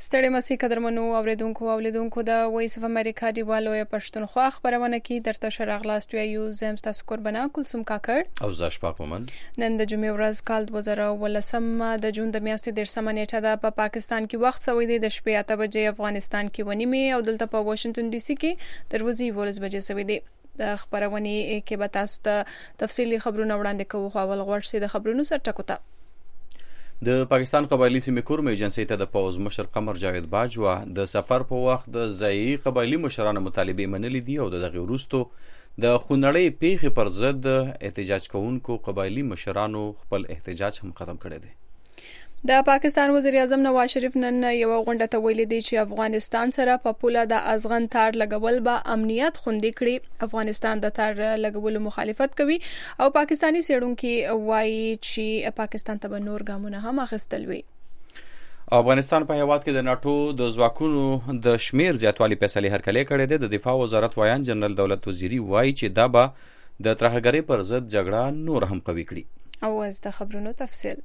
ستړي مسي قدرمنو اوریدونکو او لیدونکو د وایس اف امریکا دیوالو پښتونخوا خبرونه کې درته شرغلاست یو زم تاسو قربانا کلثوم کاکړ او زاش پاک مومن. نن د جمعې ورځ کال 2018 د جون د میاشتې 13 نیټه ده. په پاکستان کې وخت سوي دی د شپې 8 بجې، افغانستان کې ونیمه او دلته په واشنگټن ډي سي کې دروازې ولز بجې سوي دی. د خبرونه کې به تاسو ته تفصیلی خبرونه وړاندې کوو. خو اول غوړ سي د خبرونو سره ټکوته. د پاکستان قبایلی سیمې کورم ایجنسی ته د پوز مشر قمر جاوید باجوا د سفر په وخت د ځایي قبایلی مشرانو مطالبه منلې دي او دغه وروسته د خونړۍ پیښې پر ضد احتجاج کوونکو قبایلی مشرانو خپل احتجاج هم ختم کړی دی. د پاکستان وزیر اعظم نواز شریف نن یو غونډه ته ویلي دی چې افغانستان سره په پوله د ازغن تار لګول به امنیت خوندي کړي. افغانستان د تار لګولو مخالفت کوي او پاکستانی سیړونکو وایي چې پاکستان ته به نور ګامونه هم اخیستل وي. افغانستان په هیواد کې د ناتو د ځواکونو د شمیر زیاتوالي فیصله هرکلی کړې ده. د دفاع وزارت وایان جنرال دولت وزیری وایي چې دا به د ترهګرۍ پر ضد جګړه نور هم قوي کړي. او از د خبرونو تفصیل.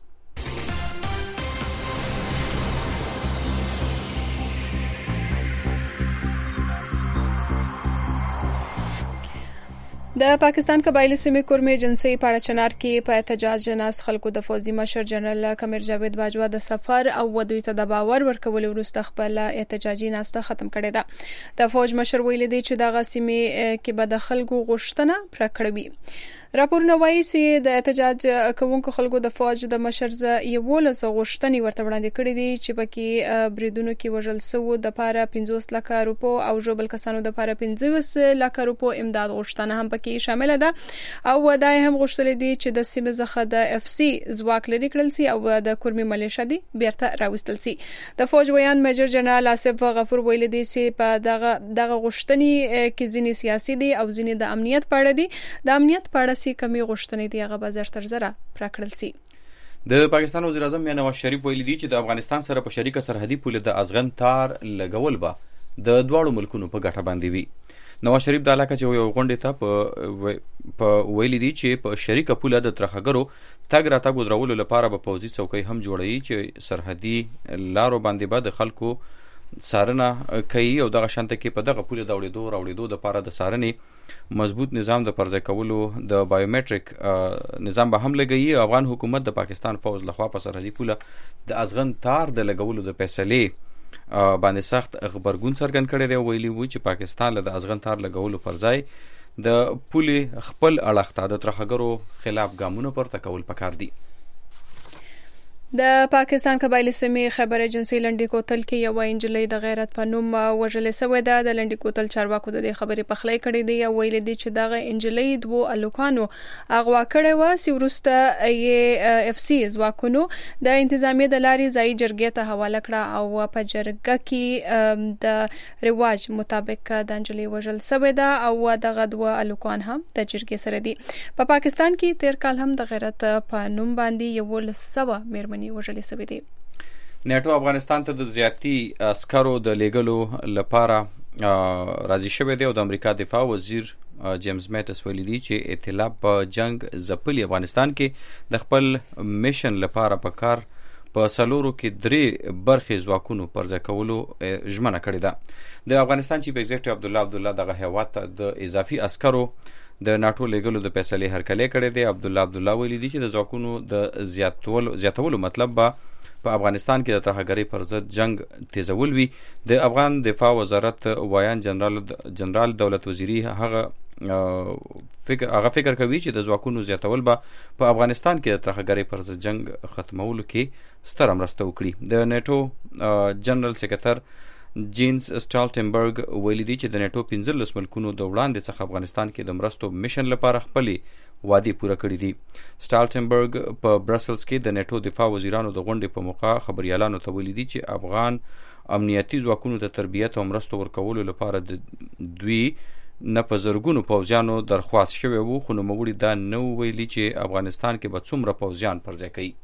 د پاکستان قبایلی سیمې کورم ایجنسی په اړه چنار کې په احتجاج جناس خلکو د فوزي مشر جنرال قمر جاوید باجوا د سفر او ودوی ته د باور ورکول وروسته خپل احتجاجي ناسته ختم کړې ده. د فوج مشر ویلي دی چې د غسیمې کې به د خلکو غوښتنه پرکړوي. راپورونه وایي چې د احتجاج کوونکو خلکو د فوج د مشر ز یو ولس غوښتنې ورته وړاندې کړې دي چې پکې بریدونو کې وژل سو د پاره 50 لک روپو او جوبل کسانو د پاره 15 لک روپو امداد غوښتنه هم پکې شامل ده. او دا هم غوښتل دي چې د سیمه زخه د اف سي ځواک لري کړل سي او د کورمي ملیشیا دي بیرته راوستل سي. د فوج ویان میجر جنرال آصف غفور ویل دي چې په دغه غوښتنې کې ځینې سیاسي دي او ځینې د امنیت په اړه دي. د امنیت په اړه سي کمی غوښتنې دي هغه بازار تر زره پراکړل سي. د پاکستان وزیر اعظم نواز شریف ویلي دی چې د افغانستان سره په شریکه سرحدي پوله د ازغن تار لګول به د دواړو ملکونو په ګټه باندې وي. نواز شریف د علاقه چې یو غونډه ته په ویلي دی چې په شریکه پوله د ترهګرو تګ راتګ ودرولو لپاره به پوځي څوکۍ هم جوړوي چې سرحدي لارو باندې به د خلکو سارنه کوي او دغه شانته کې په دغه پوله د راوړېدو د لپاره د سارنې مضبوط نظام د پرځای کولو د بایومټریک نظام به هم لګوي. افغان حکومت د پاکستان فوج لخوا په سرحدي پوله د ازغن تار د لګولو د فیصلې باندې سخت خبرګون څرګند کړی دی. ویلي وو چې پاکستان له د ازغن تار لګولو پر ځای د پولې خپل اړخ ته د ترهګرو خلاف ګامونه پورته کول پکار دي. د پاکستان قبایلی سیمې خبر ایجنسی لنډی کوتل کې یو انجلۍ د غیرت په نوم وژلې شوې ده. د لنډی کوتل چارواکو د خبرې پخلی کړې دی او ویل دي چې دغه انجلۍ دوه الوکانو اغوا کړې و چې ورسته یې اف سی ځواکونو د انتظامیه د لارې ځای جرګې ته حواله کړه او په جرګه کې د رواج مطابق د انجلۍ وژل شوې ده او دغه دوه الوکان هم د جرګې سره دي. په پاکستان کې تیر کال هم د غیرت په نوم باندې یو لسوه میرمن وژلې شوې دي. نیټو افغانستان ته د زیاتی عسکرو د لیږلو لپاره راضي شوی دی او د امریکا دفاع وزیر جیمز میټس ویلي دی چې ائتلاف په جنگ ځپلي افغانستان کې د خپل میشن لپاره په کار په سلورو کې 3 برخې ځواکونو پر ځای کولو ژمنه کړې ده. د افغانستان چیف ایگزیکټیو عبدالله دغه هیواد ته د اضافي عسکرو د ناتو لګلو د فیصلې هرکلی کړی دی. عبدالله ویلي دی چې د ځواکونو د زیاتولو مطلب به په افغانستان کې د ترهګرۍ پر ضد جنگ تیزول وي. د افغان دفاع وزارت وایان جنرال دولت وزیری هغه فکر کوي چې د ځواکونو زیاتول به په افغانستان کې د ترهګرۍ پر ضد جنگ ختمولو کې ستره مرسته وکړي. د نیټو جنرال سکرټر جینز سټالټنبرګ ویلي دی چې د نیټو 15 ملکونو د وړاندې څخه افغانستان کې د مرستو میشن لپاره خپلې وعدې پوره کړې دي. سټالټنبرګ په برسلز کې د نیټو دفاع وزیرانو د غونډې په موقع خبريالانو ته ویلي دي چې افغان امنیتي ځواکونو ته تربیت او مرستو ورکولو لپاره د دوی نه په زرګونو پوځیانو درخواست شوی وو، خو نوموړي دا نه ویلي چې افغانستان کې به څومره پوځیان پر ځای کوي.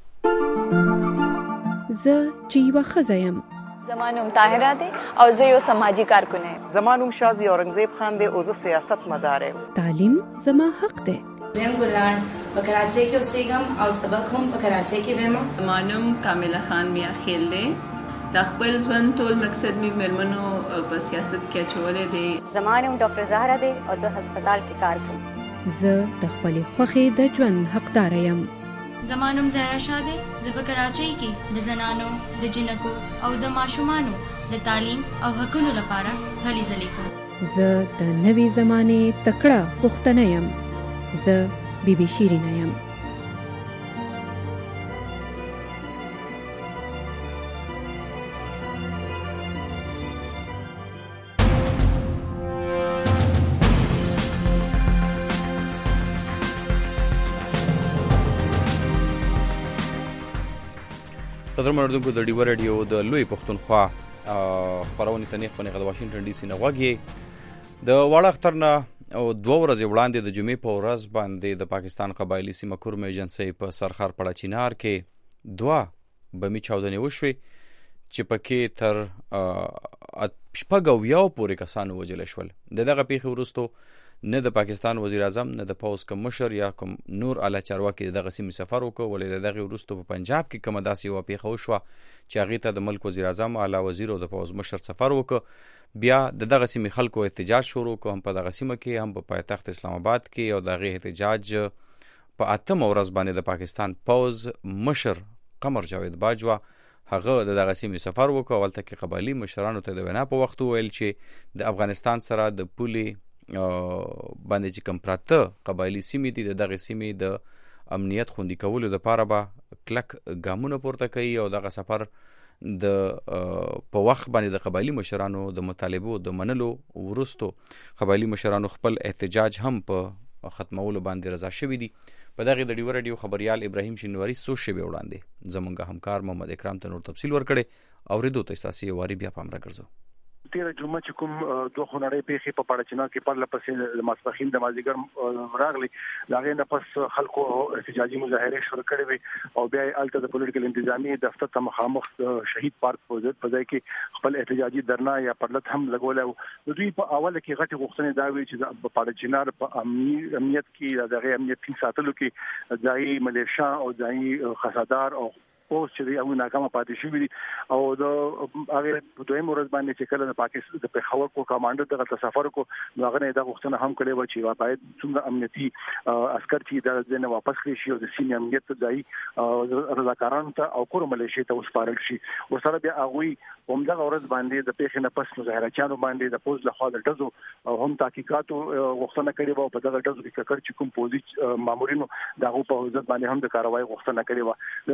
زه چې یوه ښځه یم، زما نوم طاهره دی او زه یو سماجی کارکن یم. زما نوم شازی اورنګزیب خان دی او زه سیاست مدار یم. تعلیم زما حق دی. زم ګلان په کراچۍ کې اوسېږم او سبق هم په کراچۍ کې وایم. زما نوم کامله خان میا خیل دی د خپل ژوند ټول مقصد مې مېرمنو په سیاست کې اچولی دی. زما نوم ډاکټر زهره دی او زه هسپتال کې کار کوم. زه د خپلې خوښې د ژوند حقدار یم. زما نوم زهرا شاه دی. زه په کراچۍ کې د زنانو، د جنکو او د ماشومانو د تعلیم او حقونو لپاره هلې ځلې کوم. زه د نوې زمانې تکړه پښتنه یم. زه بی بی شیرینه یم. قدرمن اردوونکو د ډیوه رادیو د لوی پښتونخوا خپرونې ته نیغ په نیغه د واشنګټن ډي سي نه غوږ یې. د واړه اختر نه 2 ورځې وړاندې د جمعې په ورځ باندې د پاکستان قبایلي سیمه کورم ایجنسۍ په سرخار پړه چینار کې 2 بمي چاودنې وشوې چې پکې تر 80 پورې کسانو وژل شول. د دغه پیښې وروسته نه د پاکستان وزیر اعظم نه د پوز کوم مشر یا کوم نور اعلی چارواکي دغه سیمې سفر وکړ، ولې دغه وروسته په پنجاب کې کومه داسې یوه پیښه وشوه چې هغې ته د ملک وزیر اعظم، اعلی وزیر او د پوز مشر سفر وکړ. بیا د دغه سیمې خلکو احتجاج شروع کړ، هم په دغه سیمه کې هم په پایتخت اسلام آباد کې، او د هغې احتجاج په 8مه ورځ باندې د پاکستان پوز مشر قمر جاوید باجوا هغه د دغه سیمې سفر وکړ. هلته کې قبایلي مشرانو ته د وینا په وخت وویل چې د افغانستان سره د پولې باندې چې کوم پراته قبایلي سیمې دي، د دغه سیمې د امنیت خوندي کولو لپاره به کلک ګامونه پورته کوي، او دغه سفر د په وخت باندې د قبایلي مشرانو د مطالبو د منلو وروسته قبایلي مشرانو خپل احتجاج هم په ختمولو باندې رضا شوي دي. په دغه د ډیوه رادیو خبریال ابراهیم شینواری څو شېبې وړاندې زمونږ همکار محمد اکرام ته نور تفصیل ورکړی. اورېدو ته ستاسې یو وارې بیا پام راګرځو. تیره جمعه چې کوم 2 خونړۍ پیښې په پړه چینار کې پرله پسې د ماسپښین د مازدیګر راغلي، د هغې نه پس خلکو احتجاجي مظاهرې شروع کړې وې او بیا یې هلته د پولیټیکل انتظامیې دفتر ته مخامخ شهید پارک په ځای کې خپل احتجاجي درنا یا پرلت هم لګولی و. د دوی په اوله کې غټې غوښتنې دا وې چې په پړه چینار په امنیت کې د هغې امنیت ټینګ ساتلو کې ځایي ملیشا او ځایي خسادار او اوس چې هغه ناکامه پاتې شوی دي، او د هغه په دویم ورځ باندې چې کله د پاکستان د پیښور کو کمانډر دغه سفر کو، نو هغه نه دا غوښتنه هم کړې و چې باید څومره امنیتي عسكر چې د ځنه واپس کړي شي او د سیمې امنیت ته ځای رضاکارانو ته او کور ملیشیا ته وسپارل شي. ورسره بیا هغه همدغه ورځ باندې د پیښې نه پس مظاهرچیانو باندې د پوز له خوا د ډزو او هم تحقیقاتو غوښتنه کړې و. په دغه ډزو کې ککړ چې کوم پوزي مامورینو دغه په ځد باندې هم د کاروایی غوښتنه کړې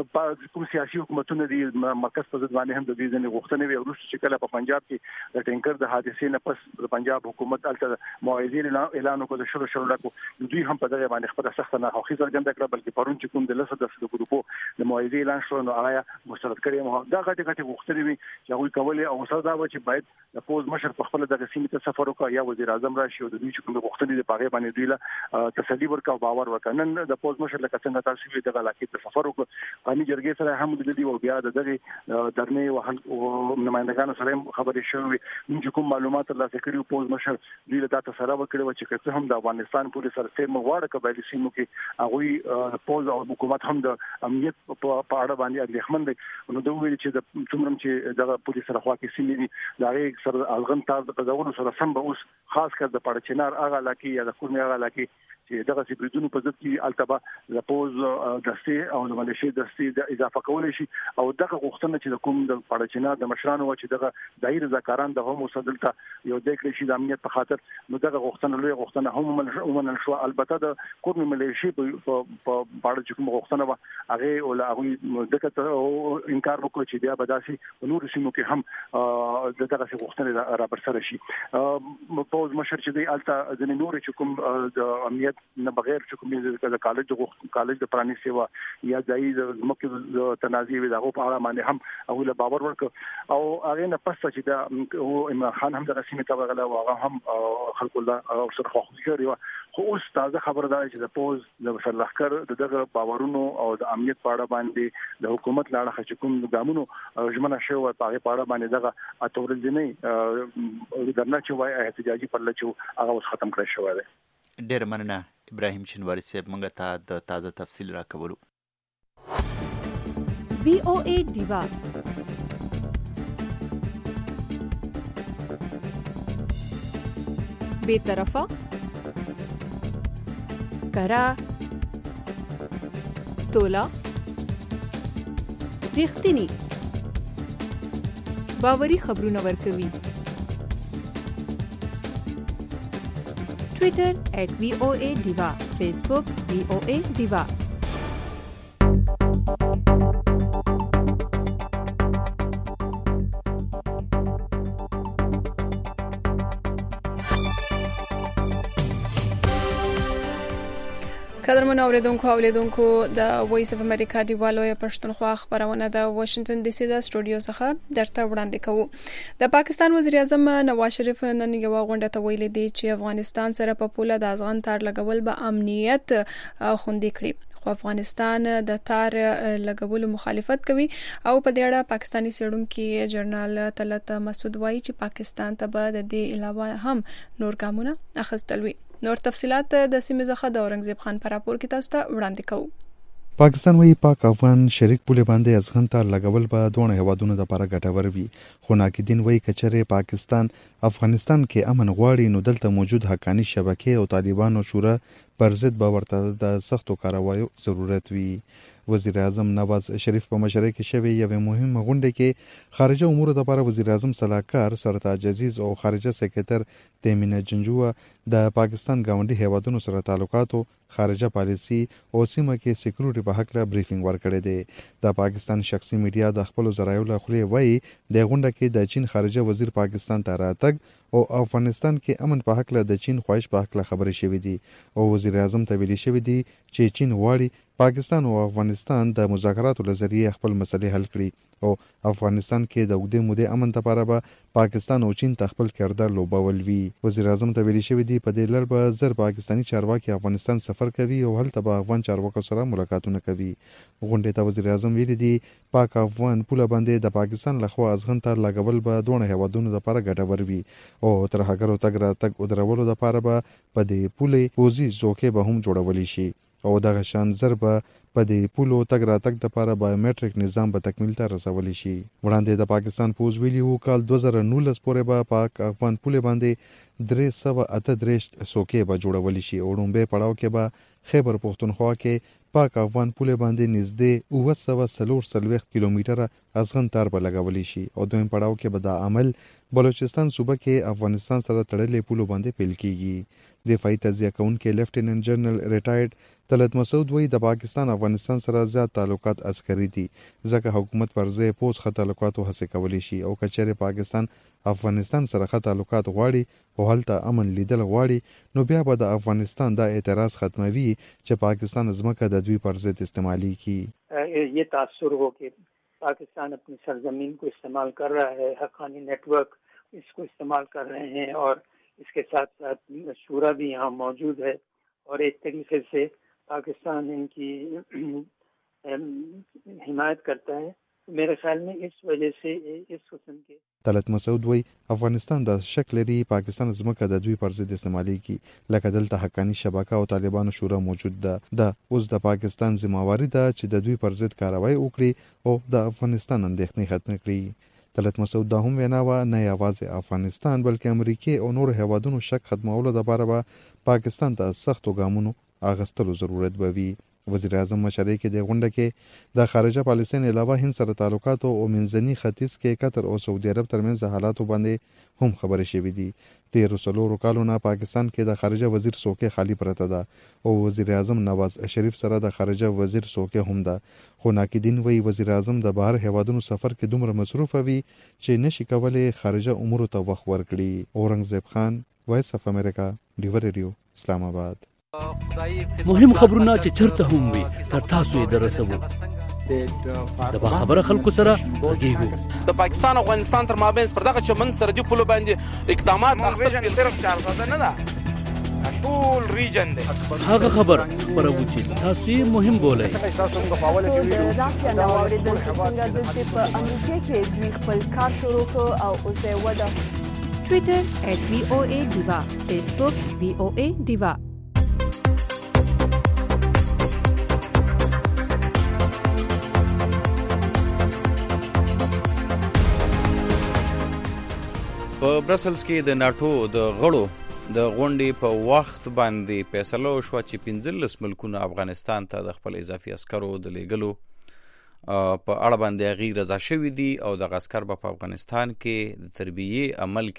و. کوم سیاسي حکومتونه دي مرکز په ځد باندې هم د دې ځنې غوښتنې وي. وروسته چې کله په پنجاب کې د ټینکر د حادثې نه پس د پنجاب حکومت الته موعظې اعلان وکړ د شروع لاکو، دوی هم په دغه باندې خپل سخت ناخوښي څرګنده کړه، بلکې پرون چې کوم د لسه د ګروپو د موعظې اعلان شو نو هغه مسترد کړي. دا غټي غوښتنې وي چې هغه کولې، او سره دا و چې باید د پوز مشر په خپل دغه سیمې ته سفر وکړي یا وزیر اعظم راشي او د دوی چې کوم غوښتنې د پاغه باندې دوی له تسلی ورکړي او باور وکړي. نن د پوز مشر لکه څنګه تاسو وی دغه علاقې ته سفر وکړ، قانوني جرګې سره هم د دې او بیا د دغه درنې او نمائندګانو سره خبرې شوې. موږ کوم معلومات ترلاسه کړي، پوز مشر دوی له تاسو سره وکړي چې څه هم د افغانستان پولیس سره سیمه واړه قبایلي سیمو کې هغه پوز او حکومت هم د امنیت په اړه باندې اندېښمن دي. نو دوی ویل چې د څومره چې دغه پولیس سره خوا کې سیمې دي دا یې سره الغن تار د قزاونو سره سم به اوس خاص کر د پړه چینار هغه علاقې یا د کورمي هغه علاقې چې دغه سپریدونو په ضد کې التبا د پوز دستې او د ملیشي دستې د اضافه کول شي. او دغه غوښتنه چې د کوم د پړه چینار د مشرانو و چې دغه دایره ذکران د هم وسدلته یو د کړي شي د امنیت په خاطر، نو دغه غوښتنه لوی غوښتنه هم ومنل شو. البته د کورمي ملیشي په پاړه چې کوم غوښتنه و هغه او هغه دغه انکار وکړ چې بیا به داسې نور سیمو کې هم دغه غوښتنه را برسره شي. پوز مشر چې دی الته د نور چې کوم د امنیت نه بغیر چې کوم د کالج د پرانی سیوا یا ځای د مکه د تنازع وی دغه په اړه باندې هم او له باور ورک، او هغه نه پس چې دا عمران خان هم د رسمي تبغله او هغه هم خلق الله او سره خو کړی و. خو اوس تازه خبر ده چې د پوز د مسلحکر دغه باورونو او د امنیت په اړه باندې د حکومت لاړه چې کوم ګامونو ژمنه شو په هغه په اړه باندې دغه اتورځنی درنه چې وای احتجاجي پرلچو هغه اوس ختم کړی شو دی. ډېر مننه ابراهیم شینواری صاحب، موږ ته د تازه تفصیل راکولو. VOA ډیوا بے طرفه، کره، تولا، ریښتینی، باوري خبرونه ورکوي. ټویټر @VOA Diva، فیسبوک VOA Diva. قدرمن اوریدونکو د وایس اف امریکا دیوالو یا پښتونخوا خبرونه د واشنگټن ډي سي د سټوډیو څخه درته وړاندې کوو. د پاکستان وزیر اعظم نواز شریف نن یو غونډه ته ویلي دی چې افغانستان سره په پوله د ازغن تار لګول به امنیت خوندي کړي. خو افغانستان د تار لګولو مخالفت کوي او په دې اړه پاکستانی څېړونکي جنرال طلعت مسعود وایي چې پاکستان ته به د دې علاوه هم نور ګامونه اخیستل وي. نور تفصيلات د سیمې څخه د اورنګزیب خان په راپور کې تاسو ته وړاندې کوو. پاکستان وی پاک افغان شریک پوله باندې ازغن تار لګول به دوه هوادونو لپاره ګټور وي. خو ناقدین وی کچره پاکستان افغانستان کې امن غواړي نو دلته موجود حقانی شبکې او طالبانو شورا پر ضد به ورته د سختو کاروایو ضرورت وي. وزیر اعظم نواز شریف په مشرۍ کې شوی یو مهمه غونډه کې خارجه امور لپاره وزیر اعظم صلاحکار سرتاج عزیز او خارجه سکرټر تیمینه جنجوه د پاکستان گاونډي هیوادونو سره تعلقاتو، خارجه پالیسی او سیمه کې سکیورټي په حق له بریفینګ ورکړی دی. د پاکستان شخصي میډیا د خپل ذرایعو له خولې وایي د غونډه کې د چین خارجه وزیر پاکستان ته راتګ او افغانستان کې امن په حق له د چین خواهش په حق له خبرې شوې دي او وزیر اعظم ته ویلي شوې دي چې چین غواړي پاکستان او افغانستان د مذاکراتو لزریه خپل مسلې حل کړي او افغانستان کې د اوږدې مودې امن لپاره به پاکستان او چین خپل کردار لوبول وي. وزیر اعظم ته ویلي شوې دي په دې لړ به زر پاکستانی چارواکي افغانستان سفر کوي او هلته به افغان چارواکو سره ملاقاتونه کوي. غونډې ته وزیر اعظم ویلي دي پاک افغان پوله باندې د پاکستان لخوا ازغن تار لګول به دوه هوادونو لپاره ګټور وي او تر هغه تګ راتګ او درولو لپاره به په دې پوله پوزي ځوکې به هم جوړول شي او دغه شان ضربه په دې پولو تګ راتګ لپاره بایومټریک نظام به تکمیل ته رسول شي. وړاندې د پاکستان پوز ویلي وو کال 2019 پورې به پاک افغان پوله باندې 338 څوکۍ به جوړول شي او لومبه پړاو کې به خیبر پختونخوا کې پاک افغان پوله باندې نږدې 940 کیلومتره ازغن تار به لګول شي او دویم پړاو کې به د عمل بلوچستان صوبه کې افغانستان سره تړلې پولو باندې پیل کیږي. دفاعي تجزیه کوونکي لیفټیننټ جنرال ریټایرډ طلعت مسعود وایي د پاکستان افغانستان سره زیات تعلقات عسکري دي ځکه حکومت پر ځای پوز خط تعلقاتو هڅه کولی شي او کچره پاکستان افغانستان سره خط تعلقات غواړي او هلته امن لیدل غواړي نو بیا به د افغانستان دا اعتراض ختموي چې پاکستان ځمکه د دوی پر ضد استعمالي کی. یہ تاثر ہو کہ پاکستان اپنی سرزمین کو استعمال کر رہا ہے، حقانی نیٹ ورک اس کو استعمال کر رہے ہیں اور اس کے ساتھ ساتھ شورا بھی یہاں موجود ہے اور ایک طریقے سے پاکستان ان کی حمایت کرتا ہے. میرے خیال میں اس وجہ سے اس قسم کے طلعت مسعود وی افغانستان د شک لري پاکستان ځمکه د دوی پر ضد استعمالي کی لکه دلته حقانی شبکه او طالبانو شورا موجود ده. اوس د پاکستان ذمہواری ده چې د دوی پر ضد کاروایی وکړي او د افغانستان اندېښنې ختم کړي. طلعت مسعود دا هم ویناوه نه یوازې افغانستان بلکې امریکا او نور هیوادونو شک ختمولو لپاره به پاکستان ته سختو ګامونو اخیستلو ضرورت به وي. وزیر اعظم مشرۍ کې د غونډه کې د خارجه پالیسۍ نه علاوه هند سره تعلقات او منځني ختیځ کې قطر او سعودي عرب ترمنځ حالاتو باندې هم خبرې شوې دي. 13 کالونه پاکستان کې د خارجه وزیر څوکۍ خالی پرته ده او وزیر اعظم نواز شریف سره د خارجه وزیر څوکۍ هم ده. خو ناقدین وایي وزیر اعظم د بهر هیوادونو سفر کې دومره مصروف وي چې نشي کولای خارجه امور ته وخت ورکړي. اورنګزیب خان، وایس اف امریکا، ډیو ریډیو، اسلام آباد. مهم خبرونه چې چرته هم وي تر تاسو یې درسوو. د خبره خلکو سره غږیږو. د پاکستان او افغانستان تر مابین پر دغه چمن سرحدي پولو باندې اقدامات اخیستل صرف 400 نه ده، ټول ریجن دی. هغه خبر خبرو چې تاسو یې مهم بولئ. تاسو موږ په حواله کې ویډیو دا اوریدل چې څنګه د په امریکا کې دوی خپل کار شروع کړ او اوس یې وده. ټویټر @VOA Diva، فیسبوک VOA Diva. په برسلز کې د ناتو د غړو د غونډې په وخت باندې فیصله وشوه چې 15 ملکونه افغانستان ته د خپل اضافي عسکرو د لیږلو په اړه باندې هغوی رضا شوي دي او دغه عسکر به په افغانستان کې د تربیې عمل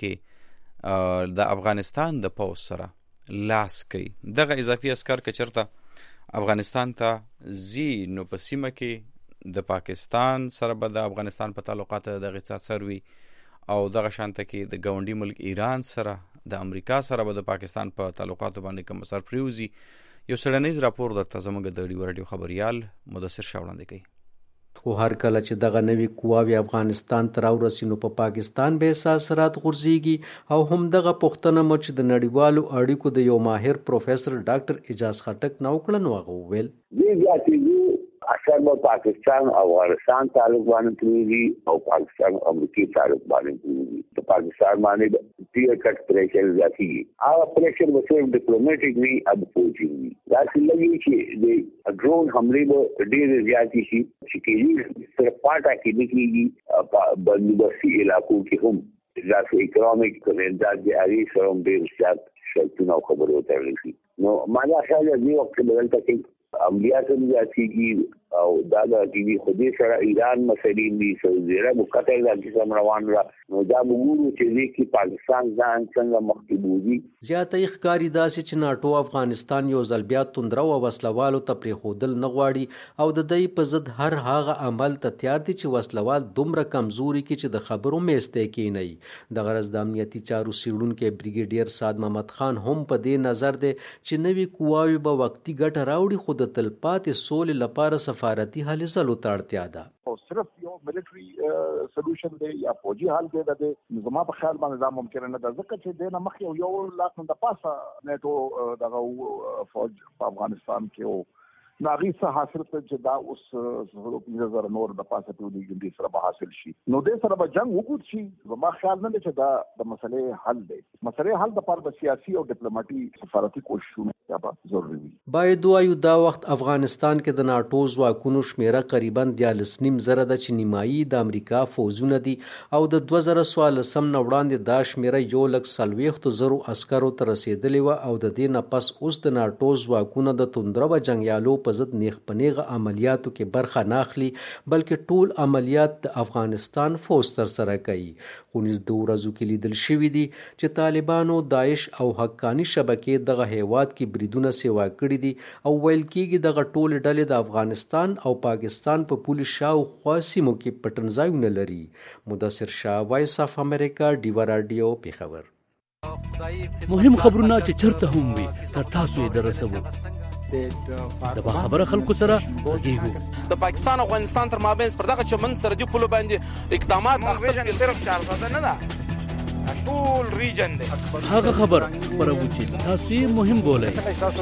کې د افغانستان د پوځ سره لاس کوي. دغه اضافي عسکر که چېرته افغانستان ته ځي نو په سیمه کې د پاکستان سره به د افغانستان په تعلقاتو دغه څه اثر وي او دغه شانته کې د ګاونډي ملک ایران سره د امریکا سره به د پاکستان په تعلقاتو باندې کوم اثر پریوزي. یو څېړنیز راپور درته زموږ د ډیو رادیو خبریال مدثر شاه وړاندې کوي. خو هر کله چې دغه نوي قواوې افغانستان ته راورسي نو په پاکستان به احساسات غورځېږي او همدغه پوښتنه مو چې د نړیوالو اړیکو د یو ماهر پروفیسر ډاکټر اعجاز خټک نه وکړه نو هغه وویل اثر به پاکستان او افغانستان تعلق باندې پریږدي او پاکستان او امریکا تعلق باندې پریږدي. د پاکستان باندې کلیئر کټ پریشر زیاتېږي. هغه پریشر به صرف ډیپلوماټیک وي او پولیټیک وي. داسې لګي چې د ډرون حملې به ډېرې زیاتې شي چې کېږي صرف پاټا کې نه کېږي بندوبستي علاقو کې هم داسې اکنامک امداد د هغې سره هم ډېر زیات شرطونه او خبرې وتړلی شي. نو ما دا خیال دی دې وخت کې به دلته کې عملیات هم زیاتېږي او دا د کېږي خو دې سره ایران مسلې دي سعودي عرب قطر دا کیسه روان ده. نو دا به ګورو چې دې کې پاکستان ځان څنګه مخکې بوځي. زیاته یې ښکاري داسې چې ناټو افغانستان یو ځل بیا توندره او وسلوالو ته پرېښودل نه غواړي او د دوی په ضد هر هغه عمل ته تیار دي چې وسلوال دومره کمزوري کړي چې د خبرو میستی کېنوي. د غرض د امنیتي چارو څېړونکی بریګیډیر سعد محمد خان هم په دې نظر دی چې نوي قواوې به وقتي ګټه راوړي خو د تلپاتې سولې لپاره سفارتي هلې ځلو ته اړتیا ده. او صرف یو ملټري سولوشن دی یا فوجي حل دی د زما په خیال باندې دا ممکن نه ده ځکه چې د مخ یو لاک نه د پاسه نیټو دغه فوج په افغانستان کې او ناغي څه حاصل کړ چې دا اوس 15,000 نور د پاسه ټول دې سره به حاصل شي. نو دې سره به جنگ وکړي شي. زما خیال نه دی چې دا د مسلې حل دی. مسلې حل د پر د سیاسي او ډیپلوماټي سفارتي کوششونه ضروري وي. باید وایو دا وخت افغانستان کې د ناټو ځواکونو شمیره قریبا 14.5 ده چې نیمایي د امریکا فوجونه دي او د 2014 نه وړاندې دا شمیره 140,000 عسکرو ته رسیدلې وه او د دې نه پس اوس د ناټو ځواکونه د توندره و جنګیالو په ضد نیغ په نیغه عملیاتو کې برخه نه اخلي بلکې ټول عملیات د افغانستان فوج ترسره کوي. خو نږدې ورځو کې لیدل شوي دي چې طالبانو داعش او حقاني شبکې دغه هیواد کې بریدونه سیوا کړي دي او ویل کېږي دغه ټولې ډلې د افغانستان او پاکستان په پولي شاوخوا سیمو کې پټنځایونه لري. مدثر شاه، وایس اف امریکا، ډیو رادیو، پېښور. مهم خبرونه چې چرته هم وي تر تاسو یې درسوو. د باخبره خلکو سره غږیږو. د پاکستان او افغانستان تر مابین پر دغه چمن سرحدي پولو باندې اقدامات اخیستل صرف 400 نه ده ټول ریجن دی. هغه خبر خبرو چې تاسو یې مهم بولئ.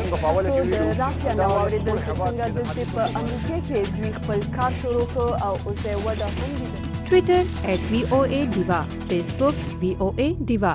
د رافیا نو اوریدل چې څنګه د په امریکا کې دوی خپل کار شروع کړ او اوس یې وده هم دي. ټویټر @VOA Diva، فیسبوک VOA Diva.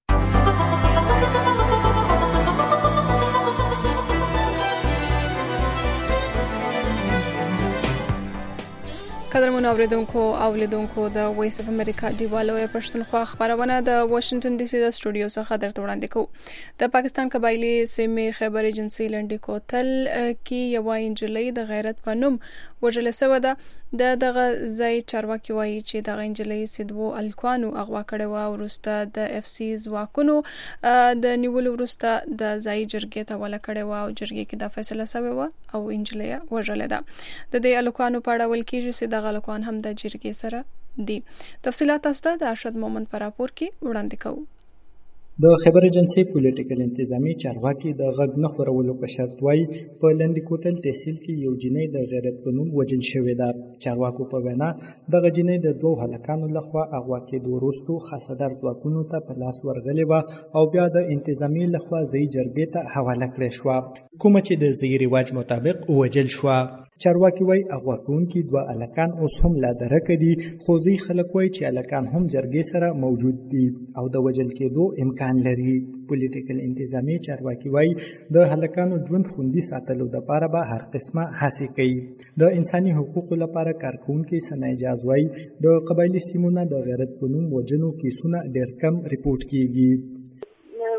قدرمن اوریدونکو او لیدونکو د وایس اف امریکا دیوالوی پښتونخوا خبرونه د واشنگټن ډي سي د سټوډیو څخه درته وړاندې کوو. د پاکستان قبایلی سیمې خیبر ایجنسی لنډی کوتل کې یو انجلۍ د غیرت په نوم وژل شوې ده. دغه ځای چارواکي وایي چې دغه انجلۍ سیدو الکوانو اغوا کړې و. وروسته د اف سی ځواکونو د نیولو وروسته د ځای جرګې ته ولا کړې و او جرګې کې د فیصله شوې و او انجلۍ وژلې ده. د دې الکوانو په اړه ویل کېږي چې دغه الکوان هم د جرګې سره دي. تفصیلات تاسو ته د ارشد مومند په راپور کې وړاندې کوو. د خیبر ایجنسی پولیټیکل انتظامی چارواکي د غږ نه خورولو په شرط وایي په لنډی کوتل تحصیل کې یو جنۍ د غیرت په نوم وژل شوې ده. چارواکو په وینا دغه جنۍ د 2 هلکانو لخوا اغوا کېدو وروسته خاصدار ځواکونو ته په لاس ورغلې وه او بیا د انتظامی لخوا ځای جرګې ته حواله کړې شوه، کومه چې د ځای رواج مطابق وژل شوه. چارواکي وایي اغوا کوونکي 2 هلکان اوس هم لا درکه دي، خو ځای خلک وایي چې هلکان هم جرګې سره موجود دي او د وژل کېدو امکان لري. پولیټیکل انتظامی چارواکي وایي د هلکانو ژوند خوندي ساتلو لپاره به هر قسمه هڅې کوي. د انساني حقوقو لپاره کارکوونکي ثنا اجاز وایي د قبایلي سیمو نه د غیرت په نوم وژنو کیسونه ډېر کم ریپورټ کیږي.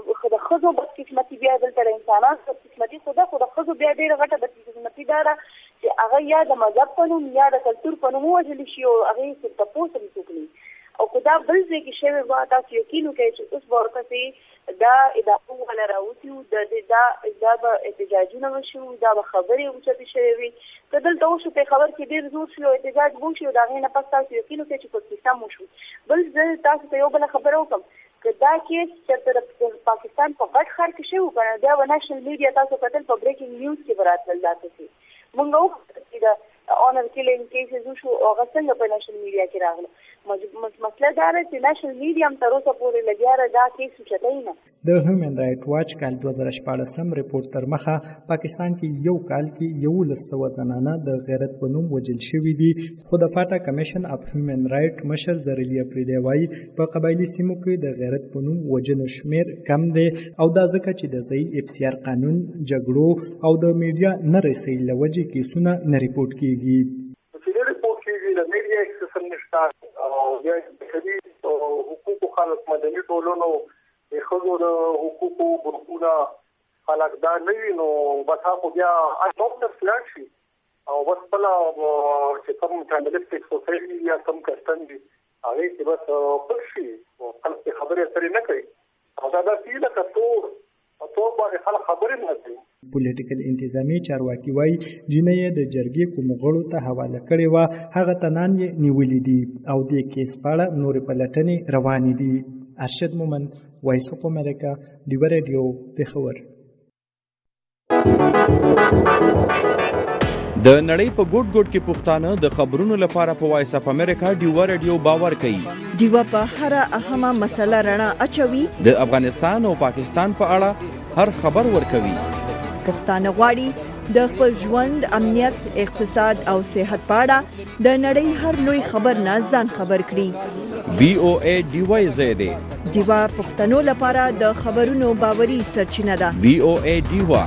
خزو بدقسمتي بیا دلته انسانان بدقسمتي خو د خزو بیا ډېره غټه بدقسمتي دا ده چې هغه یا د مذهب په نوم یا د کلتور په نوم ووژل شي او هغې څه تپوس هم څوک نه او که دا بل ځای کې شوی به تاسو یقین وکړئ چې اوس به ورپسې دا ادعاو والا راوځي دا به احتجاجونه وشي دا به خبرې اوچتې شوې وي که دلته وشو په خبر کې ډېر زور شي او احتجاج وشي او د هغې نه پس تاسو یقین وکړئ چې په پاکستان وشو بل زه تاسو ته یو بله خبره وکړم که دا کیس چېرته د پاکستان په غټ ښار کې شوی که نه بیا به نېشنل میډیا تاسو کتل په بریکینګ نیوز کې به راتلل دا کیسې مونږ وکړل چې د آنر کیلینګ کیسز وشو هغه څنګه په نېشنل میډیا کې راغله مسله دا ده چې نېشنل میډیا هم تر اوسه پورې لګیا ده دا کیس اوچتوي نه د هیومن رایټ واچ کال 2014 رپورټ تر مخه پاکستان کې یو کال کې 1100 زنانه د غیرت په نوم وژل شوي دي خو د فاټا کمیشن اف هیومن رایټ مشر زرلی افریدی وایي په قبایلي سیمو کې د غیرت په نوم وژنو شمیر کم دی او دا ځکه چې د ځایي اف قانون جګړو او د میډیا نه رسۍ له وجې کیسونه نه ریپورټ کیږي میډیا اکسس نشته او یا د حقوقو خلک مدني ټولنو د ښځو د حقوقو ګروپونه خلک دا نه وي نو بس هغه بیا نوکتر فلاټ شي او بس خپله چې کوم جرنالستیک سوسایټي یا کوم کسټن دي هغې کې بس پټ شي خلک پرې خبرې اترې نه کوي او دا داسې لکه تور باندې خلک خبرې نه کوي پولیټیکل انتظامی چارواکي وایي جینۍ د جرګې کومو غړو ته حواله کړې وه هغه تنان یې نیولي دي او د کیس په اړه نورې پلټنې روانې دي ارشد مومند وایس اف امریکا ډیوه ریډیو پېښور د نړۍ په ګوټ ګوټ کې پښتانه د خبرونو لپاره په وایس اف امریکا ډیوه ریډیو باور کوي ډیوه په هر اهمه مسله رڼا اچوي د افغانستان او پاکستان په اړه هر خبر ورکوي پښتانه غواړي د خپل ژوند امنیت اقتصاد او صحت په اړه د نړۍ هر لوی خبر نه ځان خبر کړي وی او ای ډیوه زیاده ډیوه پښتنو لپاره د خبرونو باوري سرچینه ده وی او ای ډیوه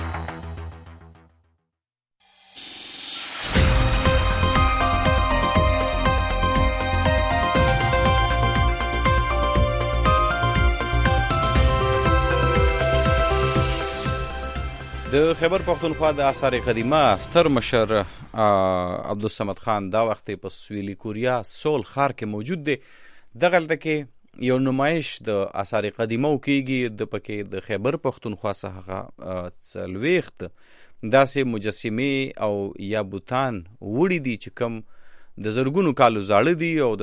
د خیبر پختونخوا د آثار قدیمه ستر مشر عبدالصمد خان دا وخت په سویلي کوریا سول ښار کې موجود دی دغلته کې یو نمایش د آثار قدیمه کېږي د پکې د خیبر پختونخوا څخه 40 داسې مجسمې او یا بوتان وړي دي چې کوم د زرګونو کالو زاړه دي او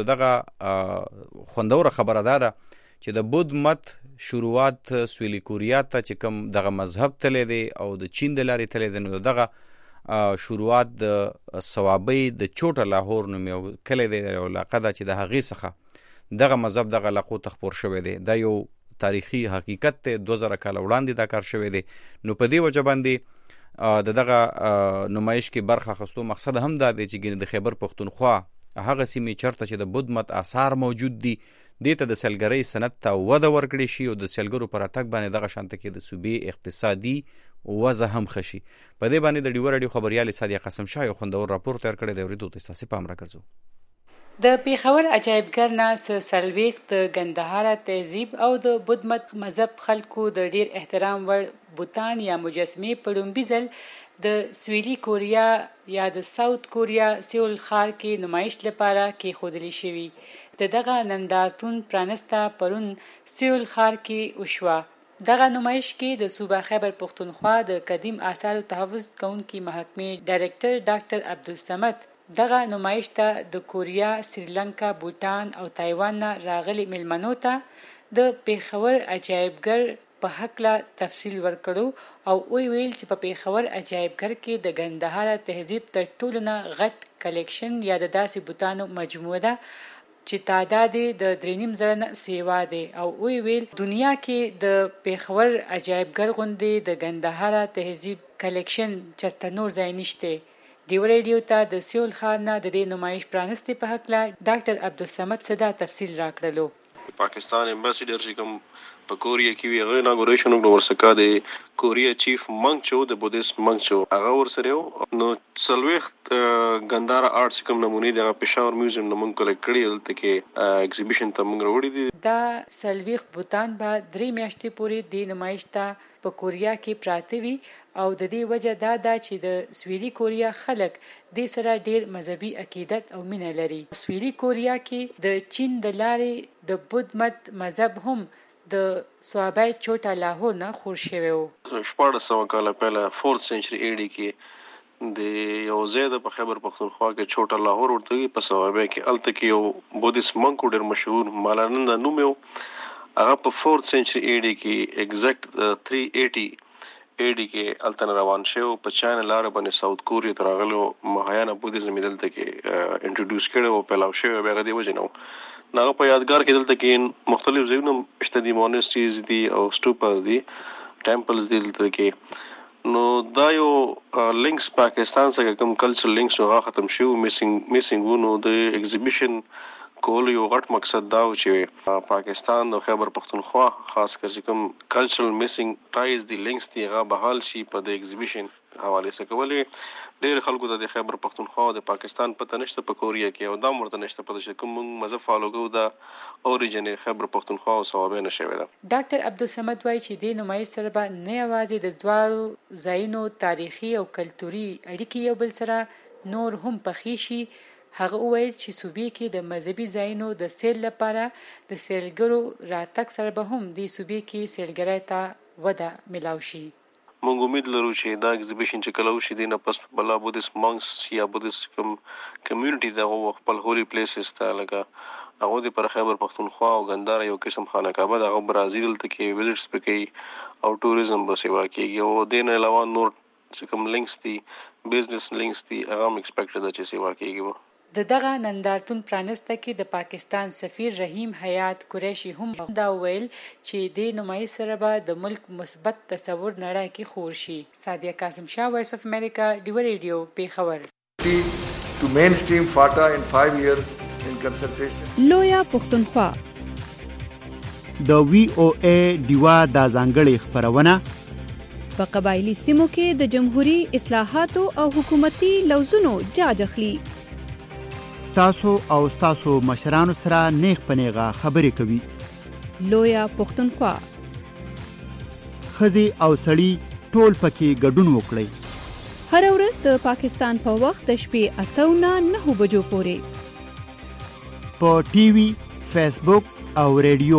دغه خوندوره خبره ده چې د بود مت شروعات سویلي کوریا ته چې کوم دغه مذهب تللی دی او د چین د لارې تللی دی نو دغه شروعات د صوابۍ د چوټه لاهور نوم یو کلی دی یو علاقه ده چې د هغې څخه دغه مذهب دغه علاقو ته خپور شوی دی دا یو تاریخي حقیقت دی 2000 کاله وړاندې دا کار شوی دی نو په دې وجه باندې د دغه نمایش کې برخه اخیستو مقصد هم دا دی چې د خیبر پختونخوا هغه سیمې چرته چې د بود مت آثار موجود دي دې ته د سیلګرۍ صنعت ته وده ورکړې شي او د سیلګرو پر راتګ باندې دغه شانته کې د صوبې اقتصادي وضع هم ښه شي په دې باندې د ډیوه ریډیو خبریال صادق قاسم شاه یو خوندور راپور تیار کړی دی اورېدو ته ستاسې پام راګرځو د پیښور عجایبګر نه څلوېښت د ګندهاره تهذیب او د بود مت مذهب خلکو د ډیر احترام وړ بوتان یا مجسمې په لومبي ځل د سویلي کوریا یا د ساوت کوریا سیول ښار کې نمایش لپاره کېښودلې شوي دغه نندارتون پرانسته پرون سیول ښار کې وشوه دغه نمایش کې د صوبه خیبر پختونخوا د قدیم آثارو تحفظ کوونکي محکمې ډایرکټر ډاکټر عبدالصمد دغه نمایش ته د کوریا سریلانکا بوتان او تایوان نه راغلي مېلمنو ته د پیښور عجایبګر په هکله تفصیل ورکړو او ویل چې په پیښور عجایبګر کې د ګندهاره تهذیب تر ټولو نه غټ کلیکشن یا د داسې بوتانو مجموعه ده چې تعداد د 3.5 زره نه سیوا دی او ویل دنیا کې د پیښور عجایبګر غوندې د ګندهاره تهذیب کلیکشن چرته نور ځای نشته ډیوه ریډیو ته د سیول ښار نه د دې نمایش پرانستې په هکله ډاکټر عبدالصمد صدا تفصیل راکړلو پاکستان امباسیډر چې کوم په کوریا کې وی هغه اناګوریشن وکړ ورسکا د کوریا چیف منګ چو د بودیست منګ چو هغه ورسره نو سلويخت ګندارا آرټس کوم نمونه د پېښور میوزیم نوم کولې کړی دلته کې ایگزیبیشن ته موږ وروړي دي دا سلويخت بوتان به 3 میاشتې پورې د نمایش ته په کوریا کې پراته وي او د دې وجه دا چې د سویلي کوریا خلک د سره ډیر مذهبي عقیدت او مینه لري. سویلي کوریا کې د چین د لارې د بودھ مت مذهب هم د سوابای چوټا لاهور نه خور شوی و. 1400 کال پهله 4th century AD کې د یو ځای په خیبر پختونخوا کې چوټا لاهور ورته په سوابای کې الته کې یو بودیست منک ډیر مشهور مالانند نوم یو هغه په 4th century AD کې ایگزیکټ 380 AD کې الته روان شو په چاینا لار باندې ساوث کوریا ته راغلو مهایانا بودیزم دلته کې انټروډوس کړو او پلاو شو هغه دی وجنو ناغه په یادګار کې دلته کې مختلف ځایونه اشتدي مونستریز دي او سټوپاز دي ټمپلز دي دلته کې نو دا یو لینکس پاکستان سره کوم کلچرل لینکس هغه ختم شو میسنګ ونو د ایگزیبیشن کول یو غټ مقصد دا و چې پاکستان او خیبر پختونخوا خاص کر چې کوم کلچرل میسنګ ټایز دي لینکس دي هغه بحال شي په د ایگزیبیشن حواله سره کولې ډېر خلکو د خیبر پختونخوا او د پاکستان پته نشته په کوریا کې او دا مرته نشته په چې کوم مذهب فالو کوو دا اوریجن خیبر پختونخوا او صوابه نشوي دا. ډاکټر عبدالصمد وایي چې د نمایش سره به نه یوازې د دوه ځایونو تاریخي او کلتوري اړیکې یو بل سره نور هم پخې شي. هغه وویل چې صوبې کې د مذهبي ځایونو د سیل لپاره د سیلګرو راتګ سره به هم د صوبې کې سیلګرۍ ته وده ملاو شي. موږ امید لرو چې دا ایگزیبیشن چې کله وشي دینه پس بلا بودیست مونکس یا بودیست کمیونټي دا خپل هولي پلیسز ته لګا هغه د پر خیبر پختونخوا او ګندارا یو قسم خانقاه د هغه برازیل ته کې وزټس پکې او ټوریزم به سیوا کوي او دین علاوه نور چې کوم لینکس دي بزنس لینکس دي هغه ایکسپیکټ ده چې سیوا کوي. د دغه نندارتون پرانسته کې د پاکستان سفیر رحیم حیات قریشي هم دا ویل چې د نمایش سره به د ملک مثبت تصور نړۍ کې خور شي. سادیه قاسم شاه وایس اف امریکا ډیو ریډیو پیښور. To mainstream FATA in 5 years in consultation. لویا پختونخوا د VOA ډیوا د ځانګړي خبرونه په قبایلی سیمو کې د جمهوریت اصلاحاتو او حکومتي لوزونو جاج اخلي. تاسو او تاسو مشرانو سره نیغ پنیغه خبرې کوي. لویا پختونخوا خزي او سړی ټول پکې ګډون وکړي. هر ورځ د پاکستان په وخت د شپې 8 نه 9 بجو پورې په ټي وي، فیسبوک او ریډیو.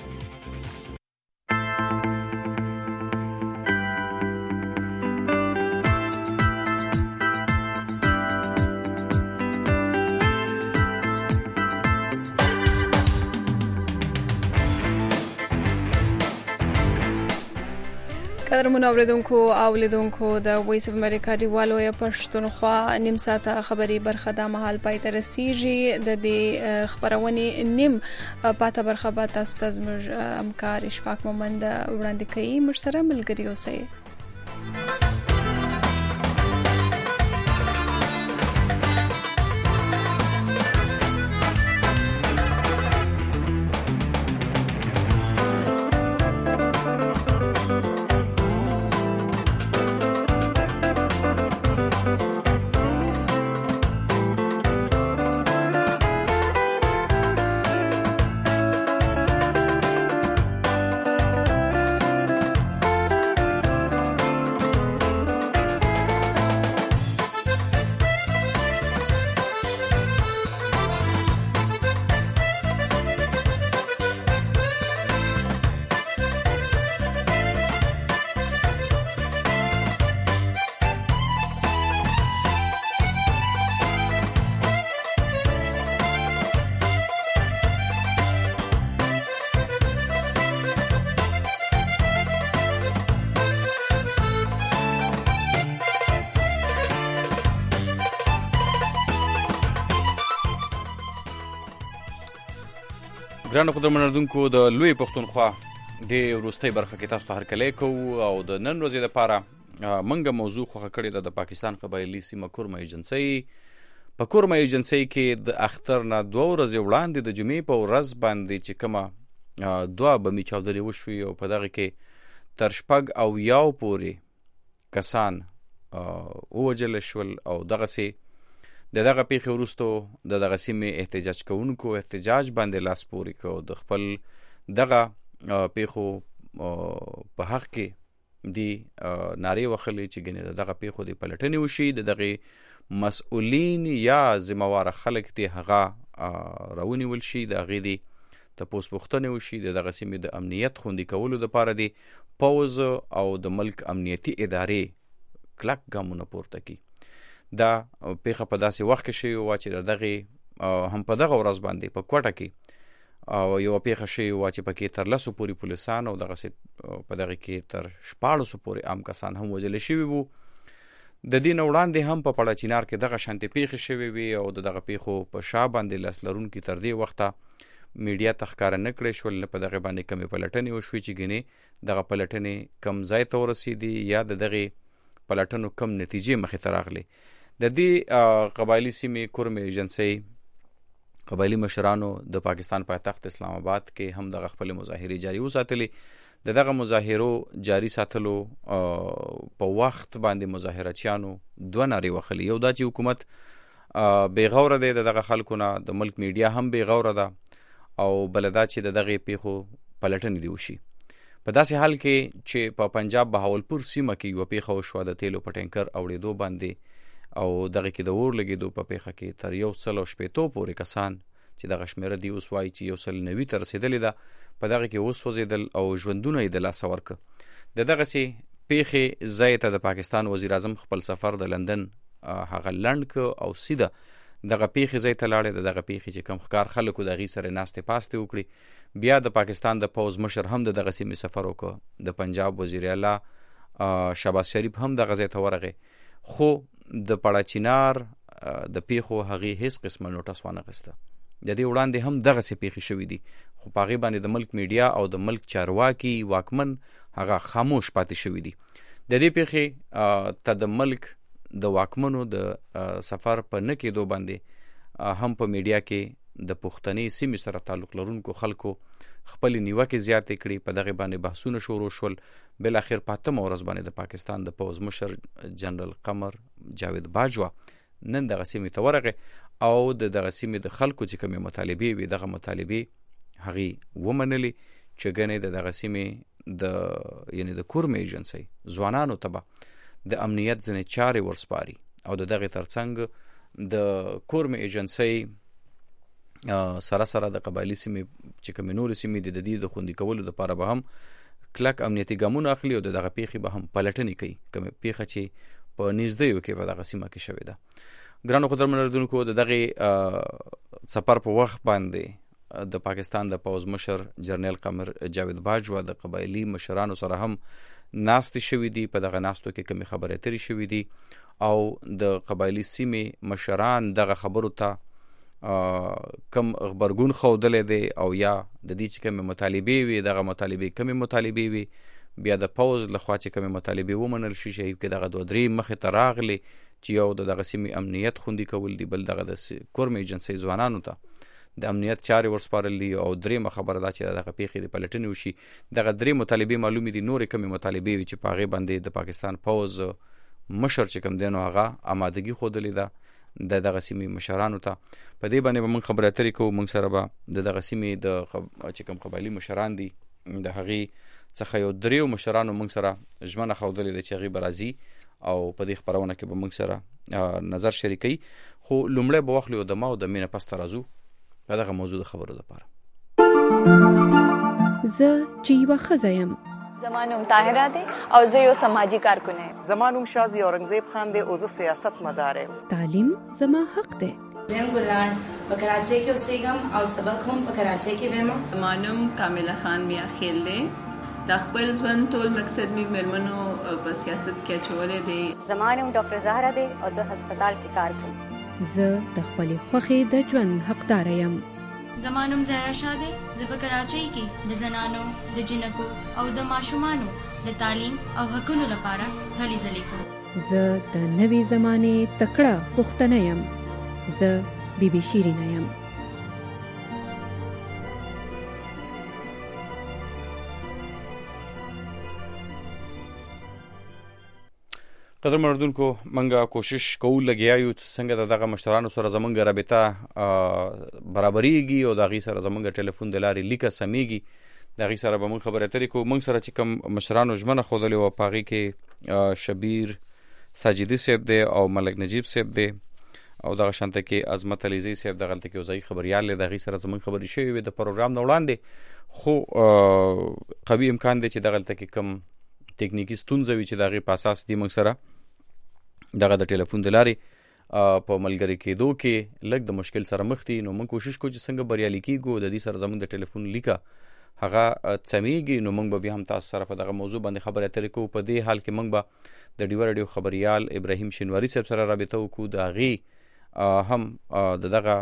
قدرمن اوریدونکو او لیدونکو د وایس اف امریکا دیوالو یا پښتونخوا نیم ساعته خبري برخه د مهال پای ته رسیږي. د دې خبرونه نیم پاته برخه به تاسو ته زموږ همکار اشفاق مومند وړاندې کوي. موږ سره ملګری اوسئ. ګرانو قدرمنردونکو د لوی پښتونخوا د وروستۍ برخه کې تاسو ته هرکلی کوو او د نن ورځې لپاره منګه موضوع خوښه کړې ده د پاکستان قبایلي سیمه کورمه ایجنسۍ. په کورمه ایجنسۍ کې د اختر نه 2 ورځې وړاندې د جمعې په ورځ باندې چې کومه دوه بمي چاودنې وشوې او په دغه کې تر 90 پورې کسان ووژل شول او دغسې د دغه پیښې وروستو د دغه سیمې احتجاج کوونکو احتجاج باندې لاس پورې کړ او د خپل دغه پیښو په حق کې دی نارې وخلې چې ګنې دغه پیښو د پلټنې وشي، د دغه مسؤلین یا ذمهواره خلک دی هغه راونیول شي، د هغې دی تپوس پوښتنې وشي، د دغه سیمې د امنیت خوندي کولو دپاره دی پوځ او د ملک امنیتي ادارې کلک ګامونه پورته کړي. دا پیښه په داسې وخت کې شوې وه چې دغې هم په دغه ورځ باندې په کوټه کې او یو پیښه شوې وه چې پکې تر 10 پورې پولیسان او دغسې په دغه کې تر 14 پورې عام کسان هم وژلې شوي وو. د دې نه وړاندې هم په پړه چینار کې دغه شانتې پیښې شوې وي او د دغه پیښو په شا باندې لاس لرونکي تر دې وخته میډیا ته ښکاره نه کړی شول، نه په دغې باندې کمې پلټنې وشوې چې ګنې دغه پلټنې کم ځای ته ورسېدي یا د دغې پلټنو کم نتیجې مخې ته راغلې. د دې قبایلي سیمې کورم ایجنسۍ قبایلي مشرانو د پاکستان پایتخت اسلام آباد کې هم دغه خپل مظاهرې جاري وساتلې. د دغه مظاهرو جاري ساتلو په وخت باندې مظاهرچیانو دوه نارې وخلې، یو دا چې حکومت بې غوره دی د دغه خلکو نه، د ملک میډیا هم بې غوره ده، او بله دا چې د دغې پیښو پلټنې دې وشي. په داسې حال کې چې په پنجاب بهاولپور سیمه کې یوه پیښه وشوه د تیلو په ټینکر اوړېدو باندې او دغه کې د اور لګېدو په پیښه کې تر 160 پورې کسان چې دغه شمیره دی اوس وایي چې 190 ته رسېدلې ده، په دغه کې وسوځېدل او ژوندونه یې د لاسه ورکړه. د دغسې پیښې ځای ته د پاکستان وزیر اعظم خپل سفر د لندن هغه لنډ کړ او سیده دغه پیښې ځای ته لاړې. د دغه پیښې چې کم ښکار خلکو د هغې سره ناستې پاستې وکړي. بیا د پاکستان د پوځ مشر هم د دغه سیمې سفر وکړ، د پنجاب وزیر اعلی شهباز شریف هم دغه ځای ته ورغی، خو د پړه چینار د پیښو هغې هیڅ قسمه نوټس وانه غسته. د دې وړاندې هم دغسې پیښې شوي دي، خو په هغې باندې د ملک میډیا او د ملک چارواکي واکمن هغه خاموش پاتې شوي دي. د دې پیښې ته د ملک د واکمنو د سفر په نه کېدو باندې هم په میډیا کې د پښتنې سیمې سره تعلق لرونکو خلکو خپلې نیوکې زیاتې کړي، په دغې باندې بحثونه شروع شول. بالاخر په 8مه ورځ باندې د پاکستان د پوځ مشر جنرال قمر جاوید باجوا نن دغه سیمې ته ورغی او د دغه سیمې د خلکو چې کومې مطالبې وي دغه مطالبې هغې ومنلې چې ګنې د دغه سیمې یعنې د کورم ایجنسۍ ځوانانو ته به د امنیت ځینې چارې ورسپاري او د دغې ترڅنګ د کورم ایجنسۍ سره سره د قبایلي سیمې چې کومې نورې سیمې د دې د خوندي کولو دپاره به هم کلک امنیتي ګامونه اخلي او د دغه پیښې به هم پلټنې کوي، کومې پیښه چې په نږدېیو کې په دغه سیمه کې شوې ده. ګرانو قدرمنو اورېدونکو، د دغې سفر په وخت باندې د پاکستان د پوځ مشر جنرال قمر جاوید باجوا د قبایلي مشرانو سره هم ناستې شوي دي. په دغه ناستو کې کومې خبرې اترې شوي دي او د قبایلي سیمې مشران دغه خبرو ته کم غبرګون ښودلی دی او یا د دې چې کومې مطالبې وي دغه مطالبې کمې مطالبې وي، بیا د پوځ لخوا چې کومې مطالبې ومنل شي چې کې دغه 2-3 مخې ته راغلي چې یو د دغه سیمې امنیت خوندي کول دي، بل دغه د کورم ایجنسۍ ځوانانو ته د امنیت چارې ورسپارل دي او درېیمه خبره دا چې دغه پیښې د پلټنې وشي. دغه 3 مطالبې معلومې دي، نورې کمې مطالبې وي چې په هغې باندې د پاکستان پوځ مشر چې کوم دی نو هغه آمادګي ښودلې ده د دغه سیمې مشرانو ته. په دې باندې به موږ خبرې اترې کوو. موږ سره به د دغه سیمې د چې کوم قبایلي مشران دي د هغې څخه یو 3 مشرانو موږ سره ژمنه ښودلې ده چې هغې به راځي او په دې خپرونه کې به موږ سره نظر شریکوي. خو لومړی به واخلو د ما او د مینه پس ته راځو په دغه موضوع د خبرو دپاره. زه چې یوه ښځه یم، زما نوم طاهره دی او زه یو سماجی کارکونه یم. زما نوم شازی اورنګزیب خان دی او زه سیاست مدار یم. تعلیم زما حق دی. زم ګلان په کراچۍ کې اوسېږم او سبق هم په کراچۍ کې وایم. زما نوم کامله خان میا خیل دی. د خپل ژوند ټول مقصد مې مېرمنو په سیاست کې اچولی دی. زما نوم ډاکټر زهره دی او زه هسپتال کې کار کوم. زه د خپلې خوښې د ژوند حقداره یم. زما نوم زهرا شاه دی. زه په کراچۍ کې د زنانو، د جنکو او د ماشومانو د تعلیم او حقونو لپاره هلې ځلې کوم. زه د نوې زمانې تکړه پښتنه یم. زه بیبي شیرینه یم. قدر مردونکو منګه کوشش کوو لګیا یو څنګه دغه مشرانو سره زمونږ رابطه برابرېږي او د هغې سره زمونږ ټلیفون د لارې لیکه سمیږي، د هغې سره به موږ خبرې اترې کوو. موږ سره چې کوم مشرانو ژمنه ښودلې وه په هغې کې شبیر ساجدي صاحب دی او ملک نجیب صاحب دی او دغه شانته کې عظمت علیزی صاحب دغلته کې یو ځایي خبریال دی، د هغې سره زمونږ خبرې شوې وې د پروګرام نه وړاندې، خو قوي امکان دی چې دغلته کې کوم تکنیکی ستونزه وي چې د هغې په اساس دي موږ سره دغه د ټلیفون د لارې په ملګري کېدو کې لږ د مشکل سره مخ دي. نو موږ کوشش کوو چې څنګه بریالي کېږو، د دې سره زموږ د ټلیفون لیکه هغه سمیږي، نو موږ به بیا هم تاسو سره په دغه موضوع باندې خبرې اترې کوو. په دې حال کې موږ به د ډیوه راډیو خبریال ابراهیم شینواري صاحب سره رابطه وکړو، د هغې هم د دغه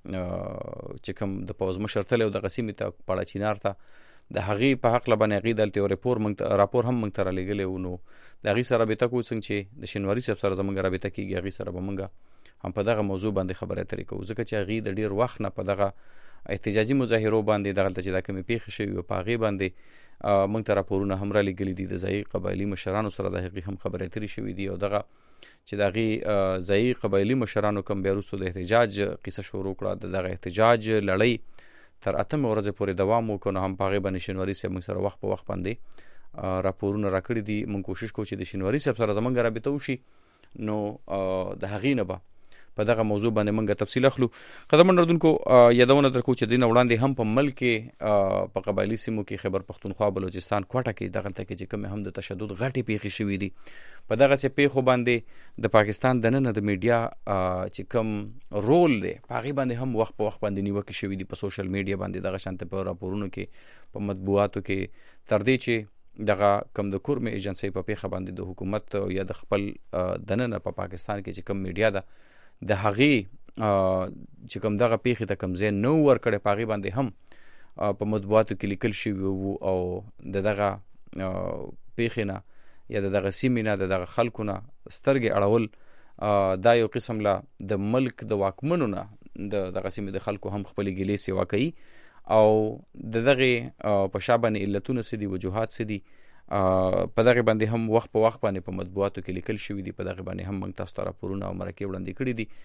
چې کوم د پوځ مشر تللی او دغه سیمې ته پاړه چینار ته د هغې په حقله باندې هغې دلته یو راپور هم موږ ته رالیږلی و. نو د هغې سره رابطه کوو، څنګه چې د شینواري صاحب سره زموږ رابطه کېږي هغې سره به موږ هم په دغه موضوع باندې خبرې اترې کوو، ځکه چې هغې د ډېر وخت نه په دغه احتجاجي مظاهرو باندې دغلته چې دا کومې پیښې شوي وي په هغې باندې موږ ته راپورونه هم رالیږلي دي، د ځایي قبایلي مشرانو سره د هغې هم خبرې اترې شوي دي، او دغه چې د هغې ځایي قبایلي مشرانو کوم بیا وروستو د احتجاج قصه شروع کړه، د دغه احتجاج لړۍ تر 8 ورځې پورې دوام وکړو. نو هم په هغې باندې شینواري صاحب موږ سره وخت په وخت باندې راپورونه راکړي دي. موږ کوشش کوو چې د شینواري صاحب سره زموږ رابطه وشي، نو د هغې نه به په دغه موضوع باندې موږ تفصیل اخلو. قدرمن اردوونکو یادونه در کوو چې دې نه وړاندې هم په ملک کې په قبایلي سیمو کې خیبر پښتونخوا، بلوچستان، کوټه کې دغلته کې چې کومې هم د تشدد غټې پیښې شوي دي، په دغسې پیښو باندې د پاکستان دننه د میډیا چې کوم رول دی په هغې باندې هم وخت په وخت باندې نیوکې شوي دي په سوشل میډیا باندې، دغه شانته په راپورونو کې، په مطبوعاتو کې، تر دې چې دغه کوم د کورمې ایجنسۍ په پیښه باندې د حکومت یا د خپل دننه په پاکستان کې چې کوم میډیا ده د هغې چې کوم دغه پیښې ته کوم ځای نه ورکړی په هغې باندې هم په مطبوعاتو کې لیکل شوي وو، او د دغه پیښې نه یا د دغه سیمې نه د دغه خلکو نه سترګې اړول دا یو قسم له د ملک د واکمنو نه د دغه سیمې د خلکو هم خپلې ګیلې سیوا کوي، او د دغې په شا باندې علتونه څه دي، وجوهات څه دي، په دغه باندې هم وخت په وخت باندې په مطبوعاتو کې لیکل شوي دي، په دغه باندې هم موږ تاسو ته راپورونه او مرکې وړاندې کړي دي.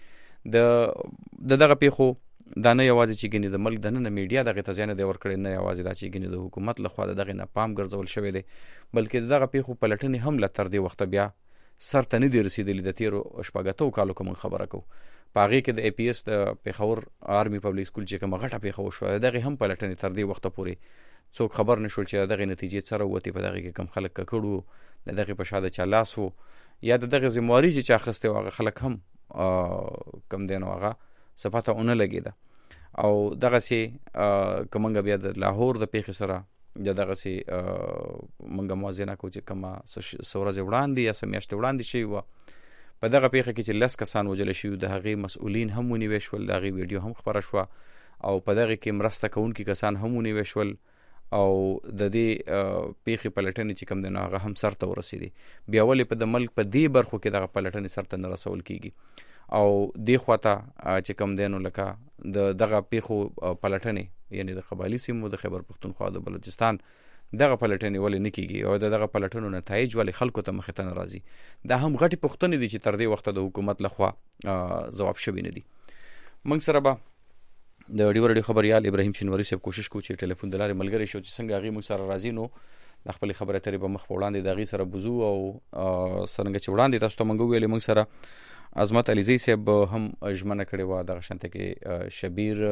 د دغه پیښو دا نه یوازې چې ګینې د ملک دننه میډیا دغې ته ځای نه دی ورکړی، نه یوازې دا چې ګینې د حکومت لخوا د دغې نه پام ګرځول شوی دی، بلکې د دغه پیښو پلټنې هم له تر دې وخته بیا سر ته نه دي رسېدلي. د تېرو 8 کالو که موږ خبره کوو، په هغې کې د اے پی ایس د پېښور آرمي پبلیک سکول چې کومه غټه پیښه وشوه، د دغې هم پلټنې تر دې وخته پورې څوک خبر نه شول چې د دغې نتیجې څه راووتې، په دغې کې کوم خلک ککړ وو، د دغې په شا د چا لاس وو، یا د دغې ذمواري چې چا اخیستی و هغه خلک هم کوم دی نو هغه څه پته ونه لګېده. او دغسې که موږ بیا د لاهور د پیښې سره د دغسې موږ موازنه کوو چې کومه څه ورځې وړاندې یا څه میاشتې وړاندې شوي وه، په دغه پیښه کې چې 10 کسان وژلی شوي، د هغې مسؤلین هم ونیوی شول، د هغې ویډیو هم خپره شوه، او په دغې کې مرسته کوونکي کسان هم ونیوی شول، او د دې پیښې پلټنې چې کوم دی نو هغه هم سر ته ورسېدې. بیا ولې په د ملک په دې برخو کې دغه پلټنې سر ته نه رسول کېږي، او دې خواته چې کوم دی نو لکه د دغه پیښو پلټنې یعنی د قبایلي سیمو د خیبر پښتونخوا د بلوچستان دغه پلټنې ولې نه کېږي، او د دغه پلټنو نتایج ولې خلکو ته مخې ته نه راځي، دا هم غټې پوښتنې دي چې تر دې وخته د حکومت لخوا ځواب شوي نه دي. موږ سره به د ډیوه راډیو خبریال ابراهیم شینواري صاحب کوشش کوو چې ټلیفون د لارې ملګری شو، چې څنګه هغې موږ سره راځي، نو د خپلې خبرې اترې به مخ په وړاندې د هغې سره بوځو. او څرنګه چې وړاندې تاسو ته موږ وویلې، موږ سره عظمت علیزی صاحب هم ژمنه کړې وه، دغه شانته کې شبیر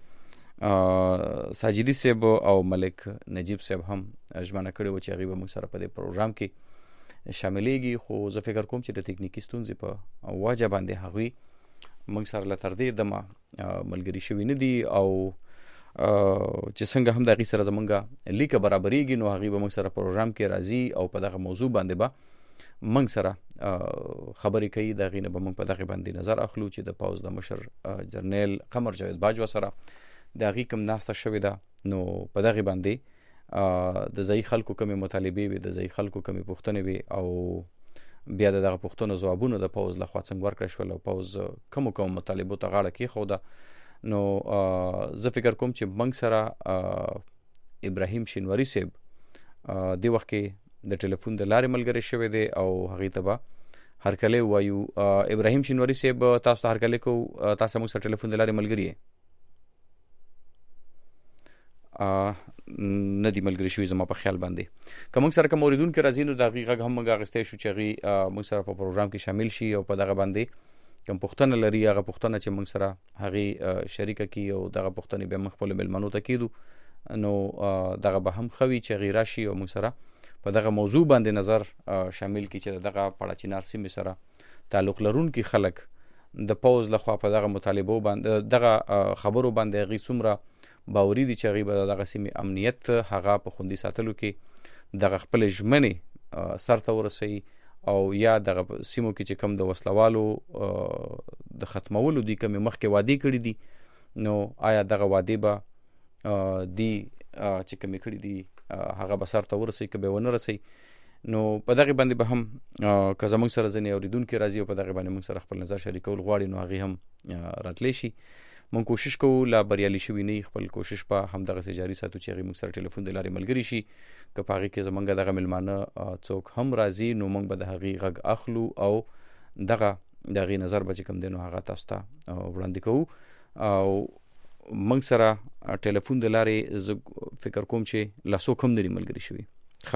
ساجدي صاحب او ملک نجیب صاحب هم ژمنه کړې وه چې هغې به موږ سره په دې پروګرام کې شاملېږي، خو زه فکر کوم چې د تکنیکي ستونزې په وجه باندې هغوی موږ سره له تر دې دمه ملګري شوي نه دي، او چې څنګه هم د هغې سره زمونږ لیکه برابرېږي، نو هغې به موږ سره پروګرام کې راځي، او په دغه موضوع باندې به موږ سره خبرې کوي. د هغې نه به موږ په دغې باندې نظر اخلو چې د پوځ د مشر جرنیل قمر جاوید باجوه سره د هغې کوم ناسته شوې ده، نو په دغې باندې د ځایي خلکو کومې مطالبې وي، د ځایي خلکو کومې پوښتنې وي، او بیا د دغه پوښتنو ځوابونه د پوځ لخوا څنګه ورکړی شول، او پوځ کومو مطالبو ته غاړه کېښوده. نو زه فکر کوم چې موږ سره ابراهیم شینواري صاحب دې وخت کې د ټلیفون د لارې ملګری شوی دی، او هغې ته به هرکلی وایو. ابراهیم شینواری صاحب تاسو ته هرکلی کو، تاسو موږ سره ټلیفون د لارې ملګری یې نه دی ملګری شوي زما په خیال باندې. که موږ سره کوم اوریدونکي راځي نو د هغې غږ هم موږ اخیستی شو چې هغې موږ سره په پروګرام کې شامل شي او په دغه باندې کوم پوښتنه لري هغه پوښتنه چې موږ سره هغې شریکه کړي او دغه پوښتنې بیا موږ خپلو مېلمنو ته کېږدو نو دغه به هم ښه وي چې هغې راشي او موږ سره په دغه موضوع باندې نظر شامل کړي چې دغه پاړه چنار سیمې سره تعلق لرونکي خلک د پوز لخوا په دغه مطالبو باندې دغه خبرو باندې هغې څومره باوري دي چې هغې به دغه سیمې امنیت هغه په خوندي ساتلو کې دغه خپلې ژمنې سرته ورسوي او یا دغه سیمو کې چې کوم د وسلوالو د ختمولو دوی کومې مخکې وعدې کړي دي نو آیا دغه وعدې به دی چې کومې کړي دي هغه به سرته ورسوي که به ونه رسوي. نو په دغې باندې به هم که زموږ سره ځینې اورېدونکي راځي او په دغې باندې موږ سره خپل نظر شریکول غواړي نو هغې هم راتلی شي. موږ کوشش کوو لا بریالي شوي نه خپل کوشش په همدغسې جاري ساتو چې هغې موږ سره ټلیفون د لارې ملګري شي. که په هغې کې زموږ دغه مېلمانه څوک هم راځي نو موږ به د هغې غږ اخلو او دغه د هغې نظر به چې کوم دی نو هغه تاسو ته وړاندې کوو. او موږ سره ټلیفون د لارې زه فکر کوم چې لا څوک هم نه دي ملګري شوي. ښه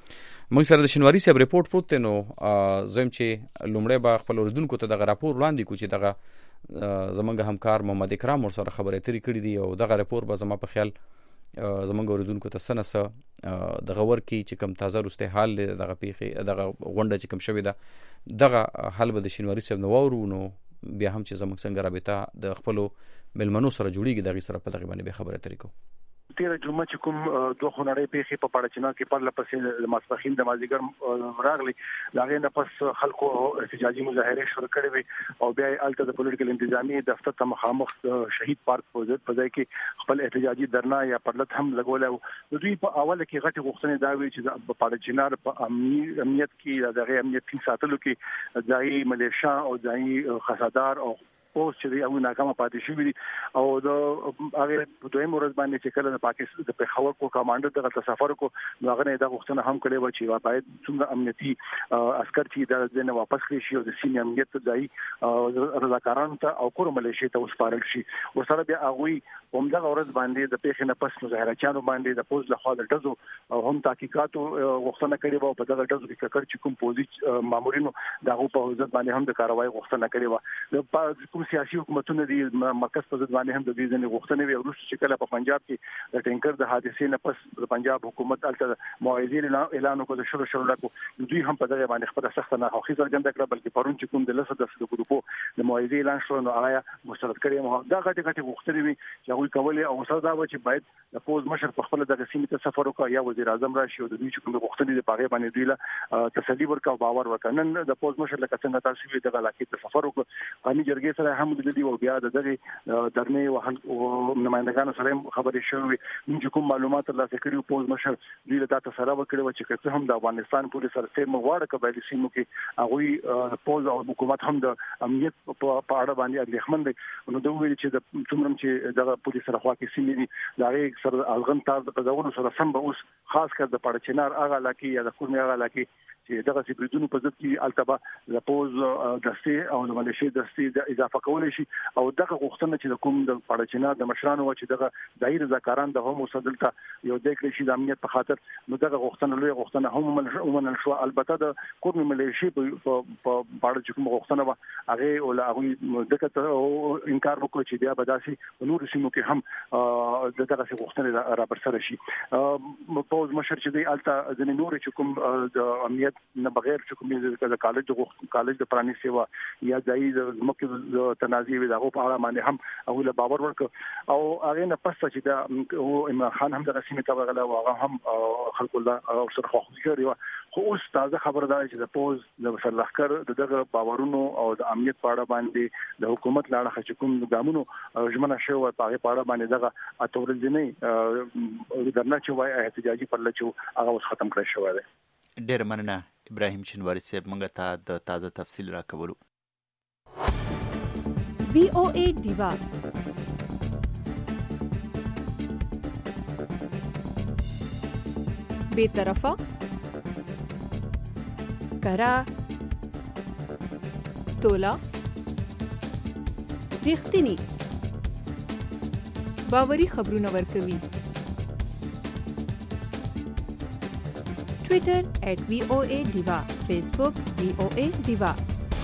موږ سره د شینواري صاحب ریپورټ پروت دی نو زه چې لومړی به خپل اورېدونکو ته دغه راپور وړاندې کړو چې دغه زمونږ همکار محمد اکرام ورسره خبرې اترې کړي دي او دغه ریپورټ به زما په خیال زمونږ اوریدونکو ته څه نه څه دغه ورکړي چې کوم تازه وروستی حال دی دغه پیښې دغه غونډه چې کوم شوې ده دغه حال به د شینواري صاحب نه واورو نو بیا هم چې زموږ څنګه رابطه د خپلو مېلمنو سره جوړېږي د هغې سره په دغې باندې بیا خبرې اترې کوو. تیره جمعه چې کوم دوه خونړۍ پیښې په پاړه چنار کې پرله پسې د ماسپښین د مازدیګر راغلي د هغې نه پس خلکو احتجاجي مظاهرې شروع کړې وې او بیا یې هلته د پولیټیکل انتظامیې دفتر ته مخامخ شهید پارک په ځای کې خپل احتجاجي درنا یا پرلت هم لګولی و. د دوی په اوله کې غټې غوښتنې دا وې چې په پاړه چنار په امنیت کې د هغې امنیت ټینګ ساتلو کې ځایي ملیشا او ځایي خسادار او اوس چې هغه ناکامه پاتې شوی دي او د هغه په دویم ورځ باندې چې کله د پاکستان د پېښور کو کمانډر دغه سفر کو هغه نه دا غوښتنه هم کړې و چې باید څومره امنیتي عسكر چې د ځنه واپس کړي شي او د سیمې امنیت ځای رضاکارانو ته او کور ملیشي ته وسپارل شي. ورسره بیا هغه همدغه ورځ باندې د پیښې نه پس مظاهرچیانو باندې د پوز له خوا د ډزو او هم تحقیقاتو غوښتنه کړې و په دغه ډزو کې کړ چې کوم پوزي مامورینو دغه په وزارت باندې هم د کاروای غوښتنه کړې و. سیاسي حکومتونه دي مرکز په ځد باندې هم د دې ځنې غوښتنې وي. وروسته چې کله په پنجاب کې د ټینکر د حادثې نه پس د پنجاب حکومت الته معاوضې اعلان وکړ د شروع لاکو دوی هم په دغه باندې خپله سخته ناخوښي څرګنده کړه بلکې پرون چې کوم د لسو د ګروپو د معاوضې اعلان شو نو هغه مسترد کړي دا غټې غوښتنې وي چې هغوی کولې او سره دا و چې باید د پوز مشر په خپله دغه سیمې ته سفر وکړي یا وزیر اعظم راشي او د دوی چې کوم غوښتنې دي په هغې باندې دوی له تسلي ورکړه او باور وکړه. نن د پوز مشر لکه څنګه تاسو ویلي دغه علاقې ته سفر وکړ قانوني جرګې سره هم لیدلي او بیا د دغه درنې او نمائندګانو سره خبرې شوې موږ کوم معلومات ترلاسه کړي پوز مشر دوی له تاسو سره وکړي چې که هم د افغانستان پولیس سره سیم غواړي قبایلي سیمو کې هغه پوز او حکومت هم د امنیت په اړه باندې اندېښمن دي نو دوی ویل چې د څومره چې دغه پولیس سره خوا کې سیمې دي دا غي سره الغن تار د قزاونو سره سم به اوس خاص کر د پاړه چنار هغه علاقې یا د کورمي هغه علاقې چې دغه سپریدونو په ضد کې التبا د پوز دستي او د ملیشي دستي د اضافه کول شي او دغه غوښتنه چې د کوم د پاړه چنار د مشرانو چې دغه دایره ذکران د هم وسدلته یو د کلی شي د امنیت په خاطر نو دغه غوښتنه لوی غوښتنه هم ومنل شو. البته د کورمي ملیشي په پاړه چې کوم غوښتنه و هغه او هغه دغه انکار وکړ چې بیا بداسي نور سیمو کې هم دغه غوښتنه را برسره شي. پوز مشر چې دی الته د نور چې کوم د امنیت نه بغیر چې کوم د کالج د پرانی سیوا یا ځای د مکه تنازعي وي دغه په اړه باندې هم او له باور ورک او هغه نه پس چې دا عمران خان هم د رسمي تبغله او هغه هم خلق الله او سره خوښي خو اوس تازه خبر ده چې د پوز د سرلخر دغه باورونو او د امنیت په اړه باندې د حکومت لاړه چې کوم ګامونو ژمنه شو په هغه په اړه باندې دغه اتورځنی درنه چې وای احتجاجي پر لچو هغه اوس ختم کړی شو دی. ډېر مننه ابراهیم شینواری صاحب موږ ته د تازه تفصیل راکولو. VOA دیوا بے طرفه کرا تولا ریښتینی باوري خبرونه ورکوي. ټویټر @VOA Diva، فیسبوک VOA Diva.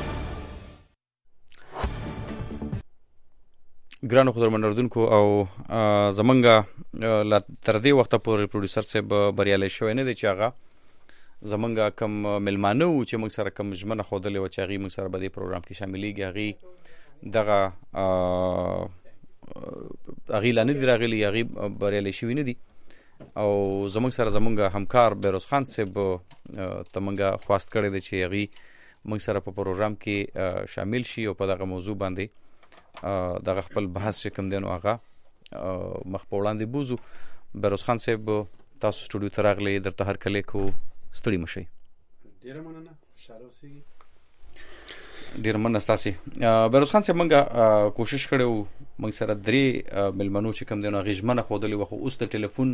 ګرانو خبرمنردونکو او زمونږه تر دې وخته پورې پروډوسر صاحب بریالی شوی نه دی چې هغه زمونږه کم ملمانه و چې موږ سره کم ژمنه ښودلې وه چې هغې موږ سره به دې پروګرام کې شاملېږي هغې دغه هغې لا نه دي راغلي، هغې بریالی شوي نه دي او زمونږ سره زمونږ همکار بیروز خان صاحب ته موږ خواست کړی دی چې هغې موږ سره په پروګرام کې شامل شي او په دغه موضوع باندې دغه خپل بحث چې کوم دی نو هغه مخ په وړاندې بوزو. بیروز خان صاحب تاسو سټوډیو ته راغلی، درته هرکلی کو، ستړي مه شئ. ډېره مننه، خوشحاله اوسئ. ډېره مننه ستاسې. بیروز خان صاحب موږ کوشش کړی و موږ سره 3 مېلمنو چې کوم دی نو هغې ژمنه ښودلې وه، خو اوس د ټلیفون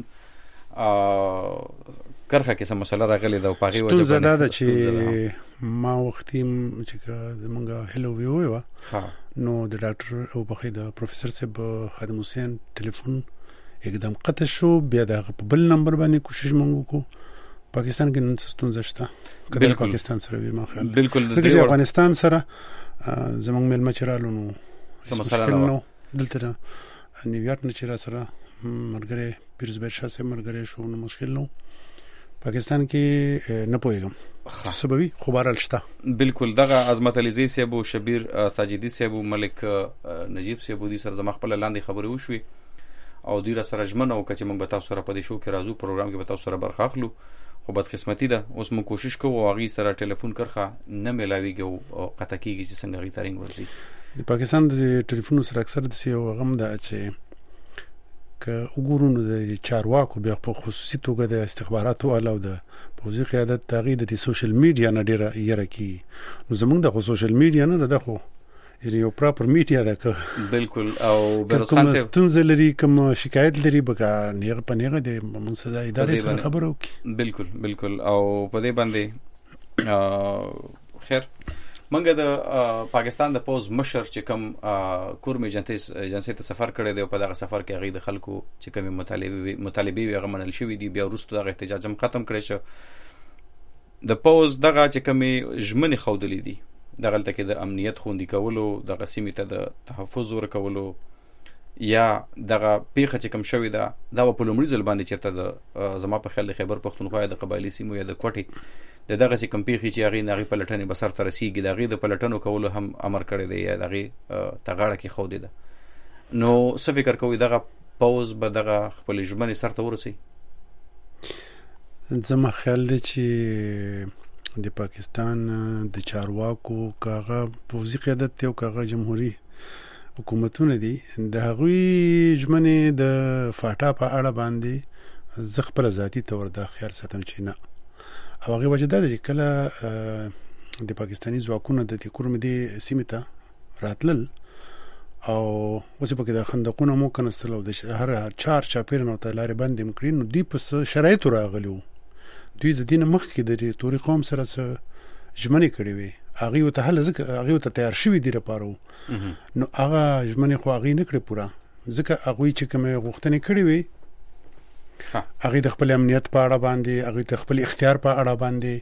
کرښه کې څه مسله راغلې ده او په هغې وجه ستونزه دا ده چې ما وختي چې زمونږ هیلو وی وه نو د ډاکټر او بخې د پروفیسر صاحب خادم حسین ټلیفون एकदम قطع شو. بیا د په بل نمبر باندې کوشش مونږ وکړو. پاکستان کې نن ستونزه شته کله پاکستان سره وي ما خیال بالکل د افغانستان سره زمونږ ملما چرالو نو مسله نو دلته نیویارک نه چر سره مرګره پیرزبر شاسه مرګره شو نو مشکل نو پاکستان کې نه پوهیږم سببي خبرال شته. بالکل دغه عظمت علیزی صاحب او شبیر ساجدی صاحب او ملک نجیب صاحب دي سره زما خپل لاندې خبرې وشوي او دوی را سره ژمنه وکړه چې موږ به تاسو سره په دې شو کې راځو، پروګرام کې به تاسو سره برخه اخلو، خو بدقسمتي ده اوس موږ کوشش کوو او هغې سره ټلیفون کرښه نه میلاویږي او قطع کېږي چې څنګه هغې ته رنګ ورځي. د پاکستان د ټلیفونو سره اکثر داسې یو غم ده چې که وګورو نو د چارواکو بیا په خصوصي توګه د استخباراتو والا او د پوځي قیادت د هغې د سوشل میډیا نه ډېره یره کېږي. نو زموږ د خو سوشل میډیا نه ده، خو یو پراپر میډیا ده. که بالکل او بیروز خان صاحب ستونزه لري کوم شکایت لري بګه نیغه په نیغه د موږ سره ادارې سره خبرو وکړي. بالکل او په دې باندې خیر منګه د پاکستان د پوز مشر چې کوم کورمې ایجنسی ته سفر کړی دی او په دغه سفر کې هغې د خلکو چې کومې مطالبې وي هغه منل شوي دي. بیا وروسته دغه احتجاج هم ختم کړی شو. د پوز دغه چې کومې ژمنې ښودلې دي دغلته کې د امنیت خوندي کولو، دغه سیمې ته د تحفظ ورکولو یا دغه پیښه چې کوم شوې ده دا به په لومړي ځل باندې چېرته د زما په خیال د خیبر پښتونخوا یا د قبایلي سیمو یا د کوټې د دغسې کوم پیښې چې هغې پلټنې به سرته رسېږي د هغې د پلټنو کولو هم امر کړی دی یا د هغې ته غاړه کېښودې ده. نو څه فکر کوئ دغه پوز به دغه خپلې ژمنې سرته ورسوي؟ زما خیال دی چې د پاکستان د چارواکو کاغه پوځي قیادت دی او کاغه جمهوریت حکومتونه دي د هغوی ژمنې د فاټا په اړه باندې زه خپله ذاتي طور دا خیال ساتم چې نه. او هغې وجه دا ده چې کله د پاکستاني ځواکونه د دې کورمې دې سیمې ته راتلل او اوس پکې د خندقونه مو کنستل او د هر چار چاپیرن او ته لارې بندې م کړي نو دوی په شرایطو راغلي وو. دوی د دې نه مخکې د توري قوم سره ژمنې کړې وې، هغې ورته هغې ورته تیار شوي دي لپاره وو. نو هغه ژمنې خو هغې نه کړې پوره، ځکه هغوی چې کومې غوښتنې کړې وې هغې د خپل امنیت په اړه باندې، هغې د خپل اختیار په اړه باندې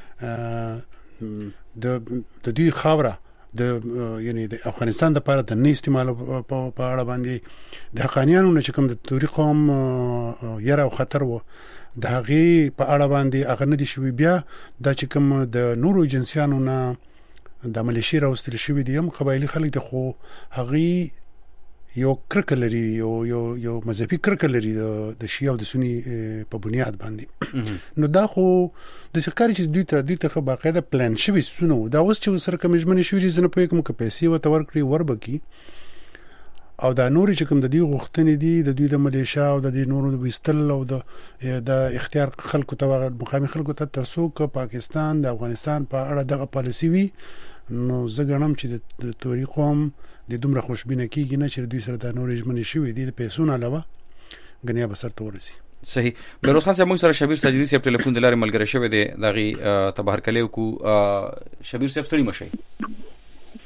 د دوی خاوره یعنی د افغانستان لپاره د نه استعمال په اړه باندې د حقانیانو نه چې کوم د توري قوم یره او خطر و د هغې په اړه باندې هغه نه دي شوي. بیا دا چې کوم د نورو ایجنسیانو نه د ملیشې راوستل شوي دي هم قبایلي خلک دي، خو هغې یو کرکه لري، یو مذهبي کرکه لري د شیعه او د سني په بنیاد باندې. نو دا خو داسې ښکاري چې دوی ته باقاعده پلان شوي څونه وو. دا اوس چې ورسره کومې ژمنې شوي دي زه نه پوهېږم که پیسې ورته ورکړي وربه کي او دا نورې چې کوم د دوی غوښتنې دي د دوی د ملیشا او د دې نورو د ویستل او د اختیار خلکو ته مقامي خلکو ته تر څو که پاکستان د افغانستان په اړه دغه پالیسي وي نو زه ګڼم چې د توري قوم د دومره خوشبینه کېږي نه چې دوی سره دا نورې ژمنې شوي دي د پیسو نه علاوه ګنیا به سرته ورسي. صحیح. بیروز خان صاحب موږ سره شبیر ساجدي صاحب ټلیفون د لارې ملګری شوی دی د هغې ته به هرکلی وکړو. شبیر صاحب ستړي مه شئ.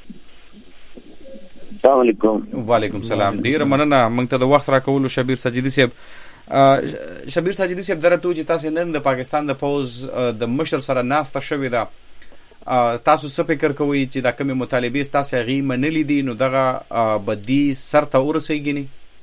السلام علیکم. وعلیکم سلام. ډیر مننه موږ ته د وخت راکولو شبیر ساجدي صاحب. شبیر ساجدي صاحب درته چې تاسو نن د پاکستان د پوز د مشر سره ناسته شوې ده، تاسو څه فکر کوئ چې دا کومې مطالبې تاسو هغې منلې دي نو دغه بدي سر ته ورسیږي؟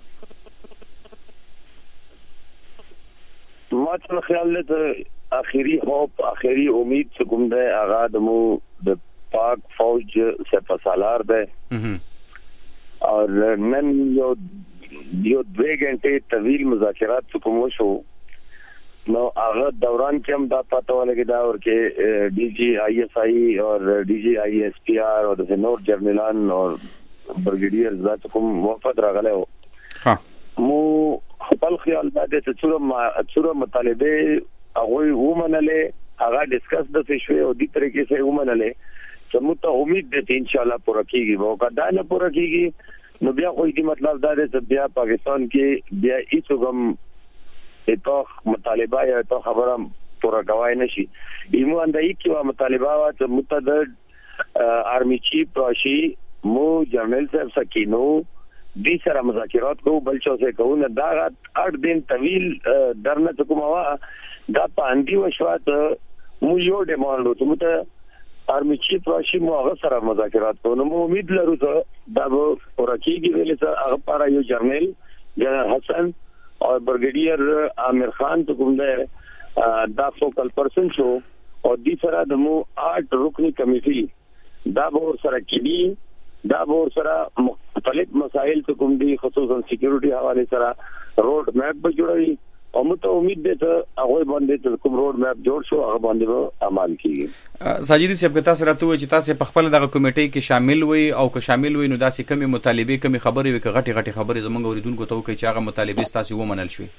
ما څه خیال دی آخري هوپ آخري امید چې کوم دی هغه د پاک فوج سپه سالار دی او نن یو 2 غنټې طویل مذاکرات کوم وشو نو هغه دوران کې هم دا پته ولګیدا ورکه ډي جي آی ایس آی او ډي جی آی ایس پی آر او د نور جرنیلان او برګیډیر ذات کوم وفد راغله ها مو خپل خیال باندې چې څوره مطالبه هغه ومنله هغه ډیسکس د شوي او د طریقې سره ومنله چې مو ته امید ده چې ان شاء الله پوره کیږي. وو کدا نه پوره کیږي نو بیا خو دې مطلب دا دی چې بیا پاکستان کې بیا هیڅ کوم ته مطالبه یا ته خبره پوره کوي نشي. ایمو اندای کې وا مطالبه وا چې متعدد آرمی چیف راشي مو جنرال صاحب سکینو دې سره مذاکرات کو بلچو سے کو نه دا 8 دن طویل درنه کومه وا دا پاندی وشوات مو یو ډیماند وته مته آرمی چیف راشي مو هغه سره مذاکرات کو نو امید لرو ته دا ورکیږي ویل څه هغه لپاره یو جنرال حسن او برګیډیر عامر خان ته کوم ده دا فوکل پرسن شو او دې سره د مو 8 رکنی کمیټي دا به سره کېدی دا به سره مختلف مسائل ته کوم دي خصوصا سکیورټي حواله سره روډ میپ به جوړوي او مته امید ده ته هغه باندې کوم روډ میپ جوړ شو هغه باندې عمل کیږي. ساجدي صاحب که تاسو راته وایي چې تاسو په خپل دغه کمیټې کې شامل وي او که شامل وي نو داسې کمی مطالبه کمی خبرې وي که غټي خبرې زمونږ اوریدونکو ته وکړي چې هغه مطالبه تاسو ومنل شوي؟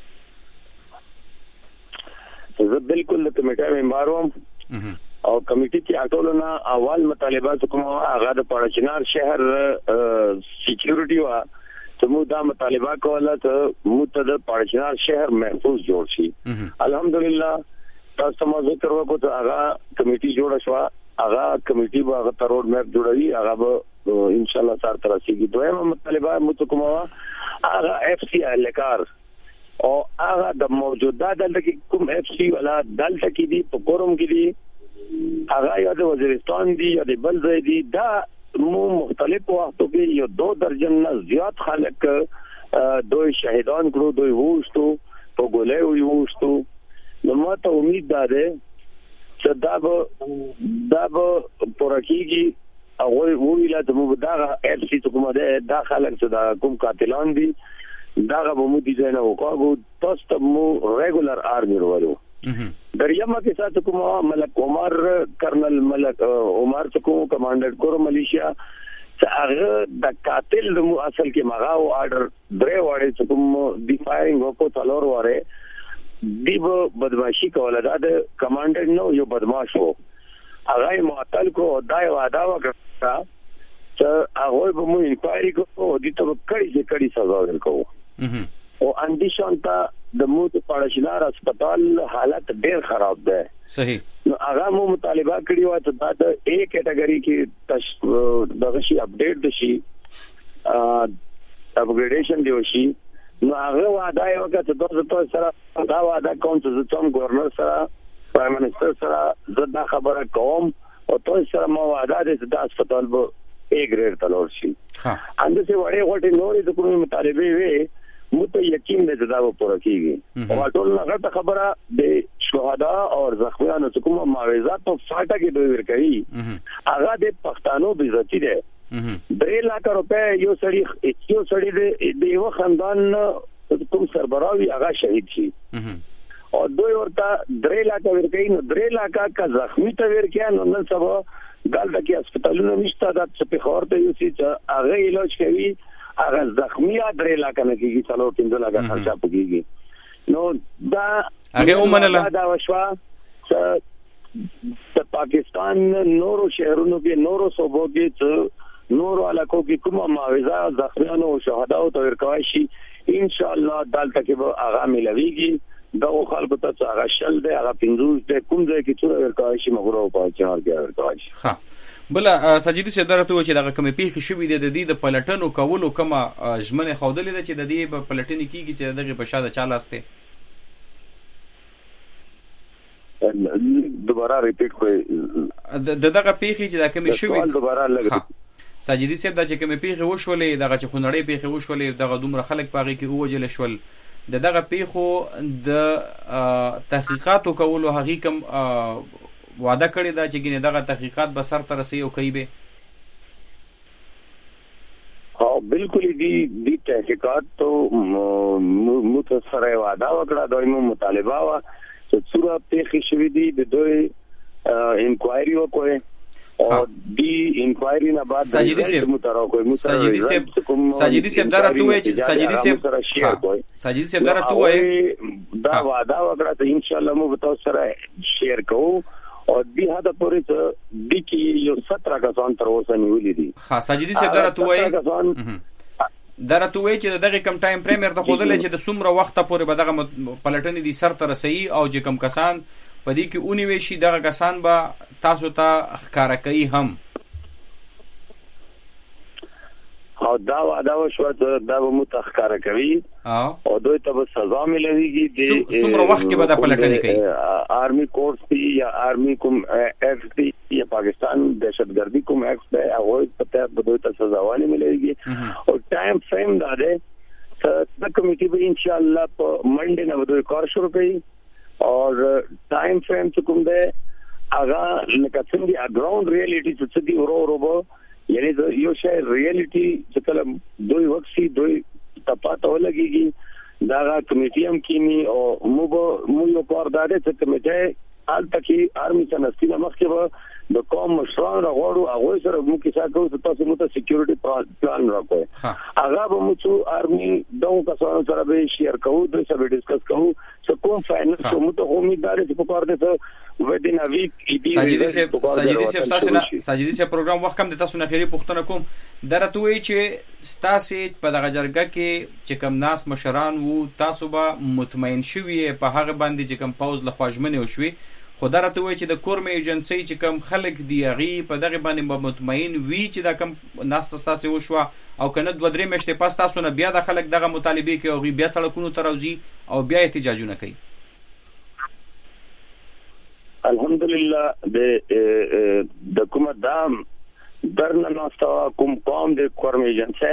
زه بالکل د کمیټې ممبر وم او کمیټې کې اټولنا اول مطالبات کوم هغه د پړچنار شهر سکیورټي وا ته مو دا مطالبه کوله ته مو ته د پړچنار شهر محفوظ جوړ شي. الحمدلله تاسو ما ذکر وکړو ته هغه کمیټي جوړ شو هغه کمیټي به هغه روډ میپ جوړوي هغه به ان شاء الله سره تر رسیدي. دویمه مطالبه مو ته کوم هغه اف سی الکار او هغه د موجوده دلته کې کوم اف سی ولا دلته کې دي په کوم کې دي هغه یا د وزیرستان دي یا د بل ځای دي دا مو مختلف وختو کې یو 2 درجن نه زیات خلک دوی شهیدان کړو دوی وښتو په ګولې وښتو نو ماته امید ده چې دا به پرکیږي او ویلا د مو دا اف سی ته کومه ده خلک چې دا کوم قاتلان دي دا به مو دي نه وکړو تاسو ته مو ریګولر آرمي ورو دریمه کې ساتو کوم ملک عمر کرنل ملک عمر څخه کمانډر کور ملیشیا چې هغه د قاتل د مو اصل کې مغاو آرډر درې وړي چې کوم دی فایرینګ وکړو تلور وره دی بدمعشي کوله دا د کمانډر نو یو بدمعش وو هغه معطل کو دای وعده وکړه چې هغه به مو انکوایري کوو دي ته کړي سزا ورکوو او اندیشانتا د موت پړشنار هسپتال حالت ډیر خراب ده. صحیح. نو هغه مو مطالبه کړی و چې دا د A کټګوري کې دغه شی اپډیټ دشي اپګریډیشن دی وشي نو هغه وعده یو کړه چې تاسو سره دا وعده کوم چې څوم گورنر سره پرایم منسٹر سره دا خبره کوم او تاسو سره مو وعده دې چې د هسپتال به A ګریډ تلور شي. ها انده څه وړي غوټي نورې د کومې مطالبه وي مته یقین دې دا و پوره کیږي او ټول هغه خبره د شهدا او زخمیانو کومه معاوضات په فاټه کې دوی ورکړي هغه د پښتنو عزت دی 3 لک روپے یو سړی د یو خاندان کوم سربراهي هغه شهید شي او دوی ورته 3 لک ورکړي نو 3 لک کا زخمی ته ورکړي نو نن سبا دلته کې هسپتالونه نشته د په خور ته یو چې هغه علاج کوي هغه زخمی 3 لک نه کیږي څلور 3 لک خرچه پکېږي نو دا هغه ومنله دا وشوا چې پاکستان نورو شهرونو کې نورو صوبو کې نور علاقو کې کومه معاوضه زخمیانو او شهداو ته ورکوي شي ان شاء الله دلته کې به هغه ملويږي دا خلکو ته هغه شل دی هغه 50 دی کوم ځای کې څوره ورکوي شي مغرو په چار کې ورکوي شي. ها بل سجدي صاحب درته و چې دغه کومې پیښې شوې دي د دې د پلټنو کولو کومه ژمنه خودلې ده چې د دې په پلټنې کېږي چې دغه په شاده چالسته دوباره ریپیټ کوئ دغه پیښې چې دا کومې شوې دوباره لګ سجدي صاحب دا چې کومې پیښې وشولې دغه چې خونړې پیښې وشولې دغه دومره خلک پاږي کې ووجل شول دغه پیښو د تحقیقاتو کولو هغه کوم وعده کړی دا چې ګینه دغه تحقیقات به سر ته رسي او کوي به ها بالکل دي تحقیقات تو متصره وعده وکړه دوی مطالبه وا چې څوره پیښې شوې دي د دوی انکوایری وکړي او دی انکوایری نه بعد سجدي صاحب درته وایي چې سجدي صاحب درته وایي دا وعده وکړه چې ان شاء الله موږ تاسو سره شیر کوو او دې هدا پورې ته د کی یو 17 کسان تر اوسه نیولې دي. ها سجدي صاحب درته وایي چې دغه کم ټایم پریمیر ته خودلې چې د څومره وخت پورې به دغه پلټنې دي سر ته رسي او چې کم کسان پدې کې اونې وشي دغه کسان به تاسو ته ښکارا کوي هم او دا وعده وشو دا به متخکاره کوي او دوی ته سزا ملويږي د څومره وخت کې به دا پلټنې کوي آرمي کورس یا آرمي کوم ایکټ دی یا پاکستان دهشتګردي کوم ایکټ دی هغه ته دوی ته سزا ونه ملويږي او ټایم فریم دا دی چې د کمیټي به ان شاء الله په منډه نه دوی کار شروع کوي اور ټایم فریم چې کوم دی هغه لکه څنګه ګراوند ریالټي چې دی ورو یعنی یو شی ریالټي چې کله دوی وکسي دوی تپاته ولګيږي دا کمیټي هم کینی او مو یو کار داده چې کمیټه حال تکي آرمي څنګه مخکې به د کوم مشران راغورو هغه سره مو کې څنګه کوو تاسو مو ته سکیورټي پلان راکوي هغه به مو څو آرمي دغه کسانو سره به شیر کوو دوی سره ډیسکس کوو چې کوم فاینانس مو ته امیدوار دي په کار دي ته ودین اویک سجدي صاحب پروګرام وخت کم د تاسو نه خيري پوښتنه کوم درته وی چې ستاسو په دغه جرګه کې چې کم ناس مشران وو تاسو به مطمئن شوي په هغه باندې چې کم پاوز له خواجمنه وشوي خو درته وی چې د کورمه ایجنسی چې کم خلک دی غي په دغه باندې مطمئن وی چې دا کم ناس تاسو وشو او کنه 2-3 میاشتې پس تاسو نه بیا د خلک دغه مطالبه کوي او بیا سړکونو ته راوځي او بیا احتجاجونه کوي. الحمدلله د کومه دام درنه ناستا کوم قوم د کورم ایجنسی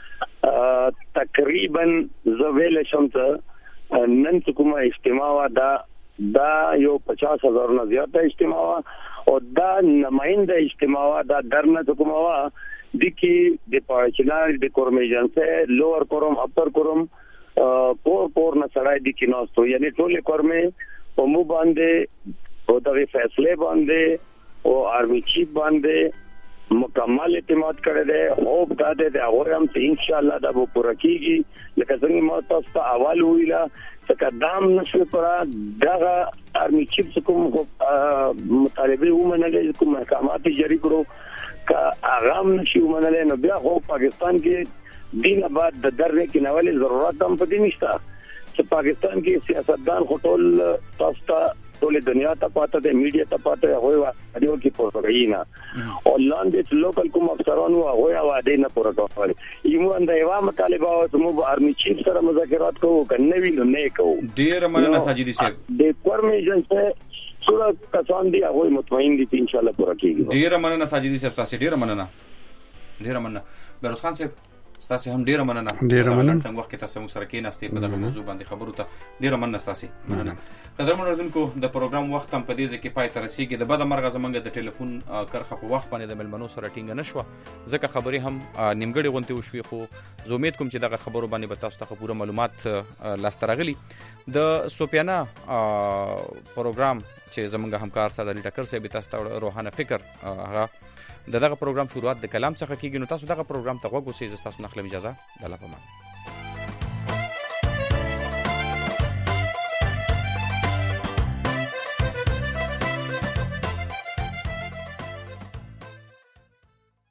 تقریبا زویل شمته نن کومه اجتماع دا یو 50,000 نه زیاته اجتماع او دا نماینده اجتماع دا درنه کومه د کی د پاچنار د کورم ایجنسی لوور کورم اپر کورم پور نه سړای د کی ناستو یعنی ټول کورمه په مو باندې او دغه فیصله باندې او آرمی چیف باندې مکمل اعتماد کړی دی او دا د هغه هم ان شاء الله دا به پوره کیږي لکه څنګه ما تاسو ته اول ویلا چې قدم نشو پر دغه آرمی چیف کوم مطالبه ومنل کوم احکامات جاری کړو کا اغام نشي ومنل نو بیا خو پاکستان کې دین بعد د درې کې نوالي ضرورت هم پدې نشته چې پاکستان کې سیاستدان خټول تاسو ټول دنیا ته پاته د میډیا ته پاته هوی واډیو کې پورګینا او لاندې لوکل کوم افسرانو هغه وعده نه پوره کوي ایمو اندایوا مطالبه او مو آرمی چیف سره مذاکرات کوو کنه وینو نه کوو ډیر مننه سجدي صاحب د کورم ایجنسی سره کسان دي هغه مطمئن دي ان شاء الله پوره کیږي. ډیر مننه سجدي صاحب تاسو ډیر مننه بیروز خان صاحب تاسو هم ډیر مننه څنګه وخت تاسو موږ سره کې ناستې په دغه موضوع باندې خبرو ته ډیر مننه تاسو مننه قدرمن اوردونکو د پروګرام وخت هم په دې ځکه پای ته رسیدي د بد مرغه زمنګ د ټلیفون کرخه په وخت باندې د ملمنو سره ټینګ نشو ځکه خبري هم نیمګړي غونته وشوي خو زه امید کوم چې دغه خبرو باندې به تاسو ته پوره معلومات لاستراغلي د سوپیانا پروګرام چې زمنګ همکار ساده ټکر صاحب تاسو ته روحانه فکر هغه دغه پروګرام شروعات د کلام څخه کیږي نو تاسو دغه پروګرام ته وګورئ تاسو نخلم اجازه د الله په امان.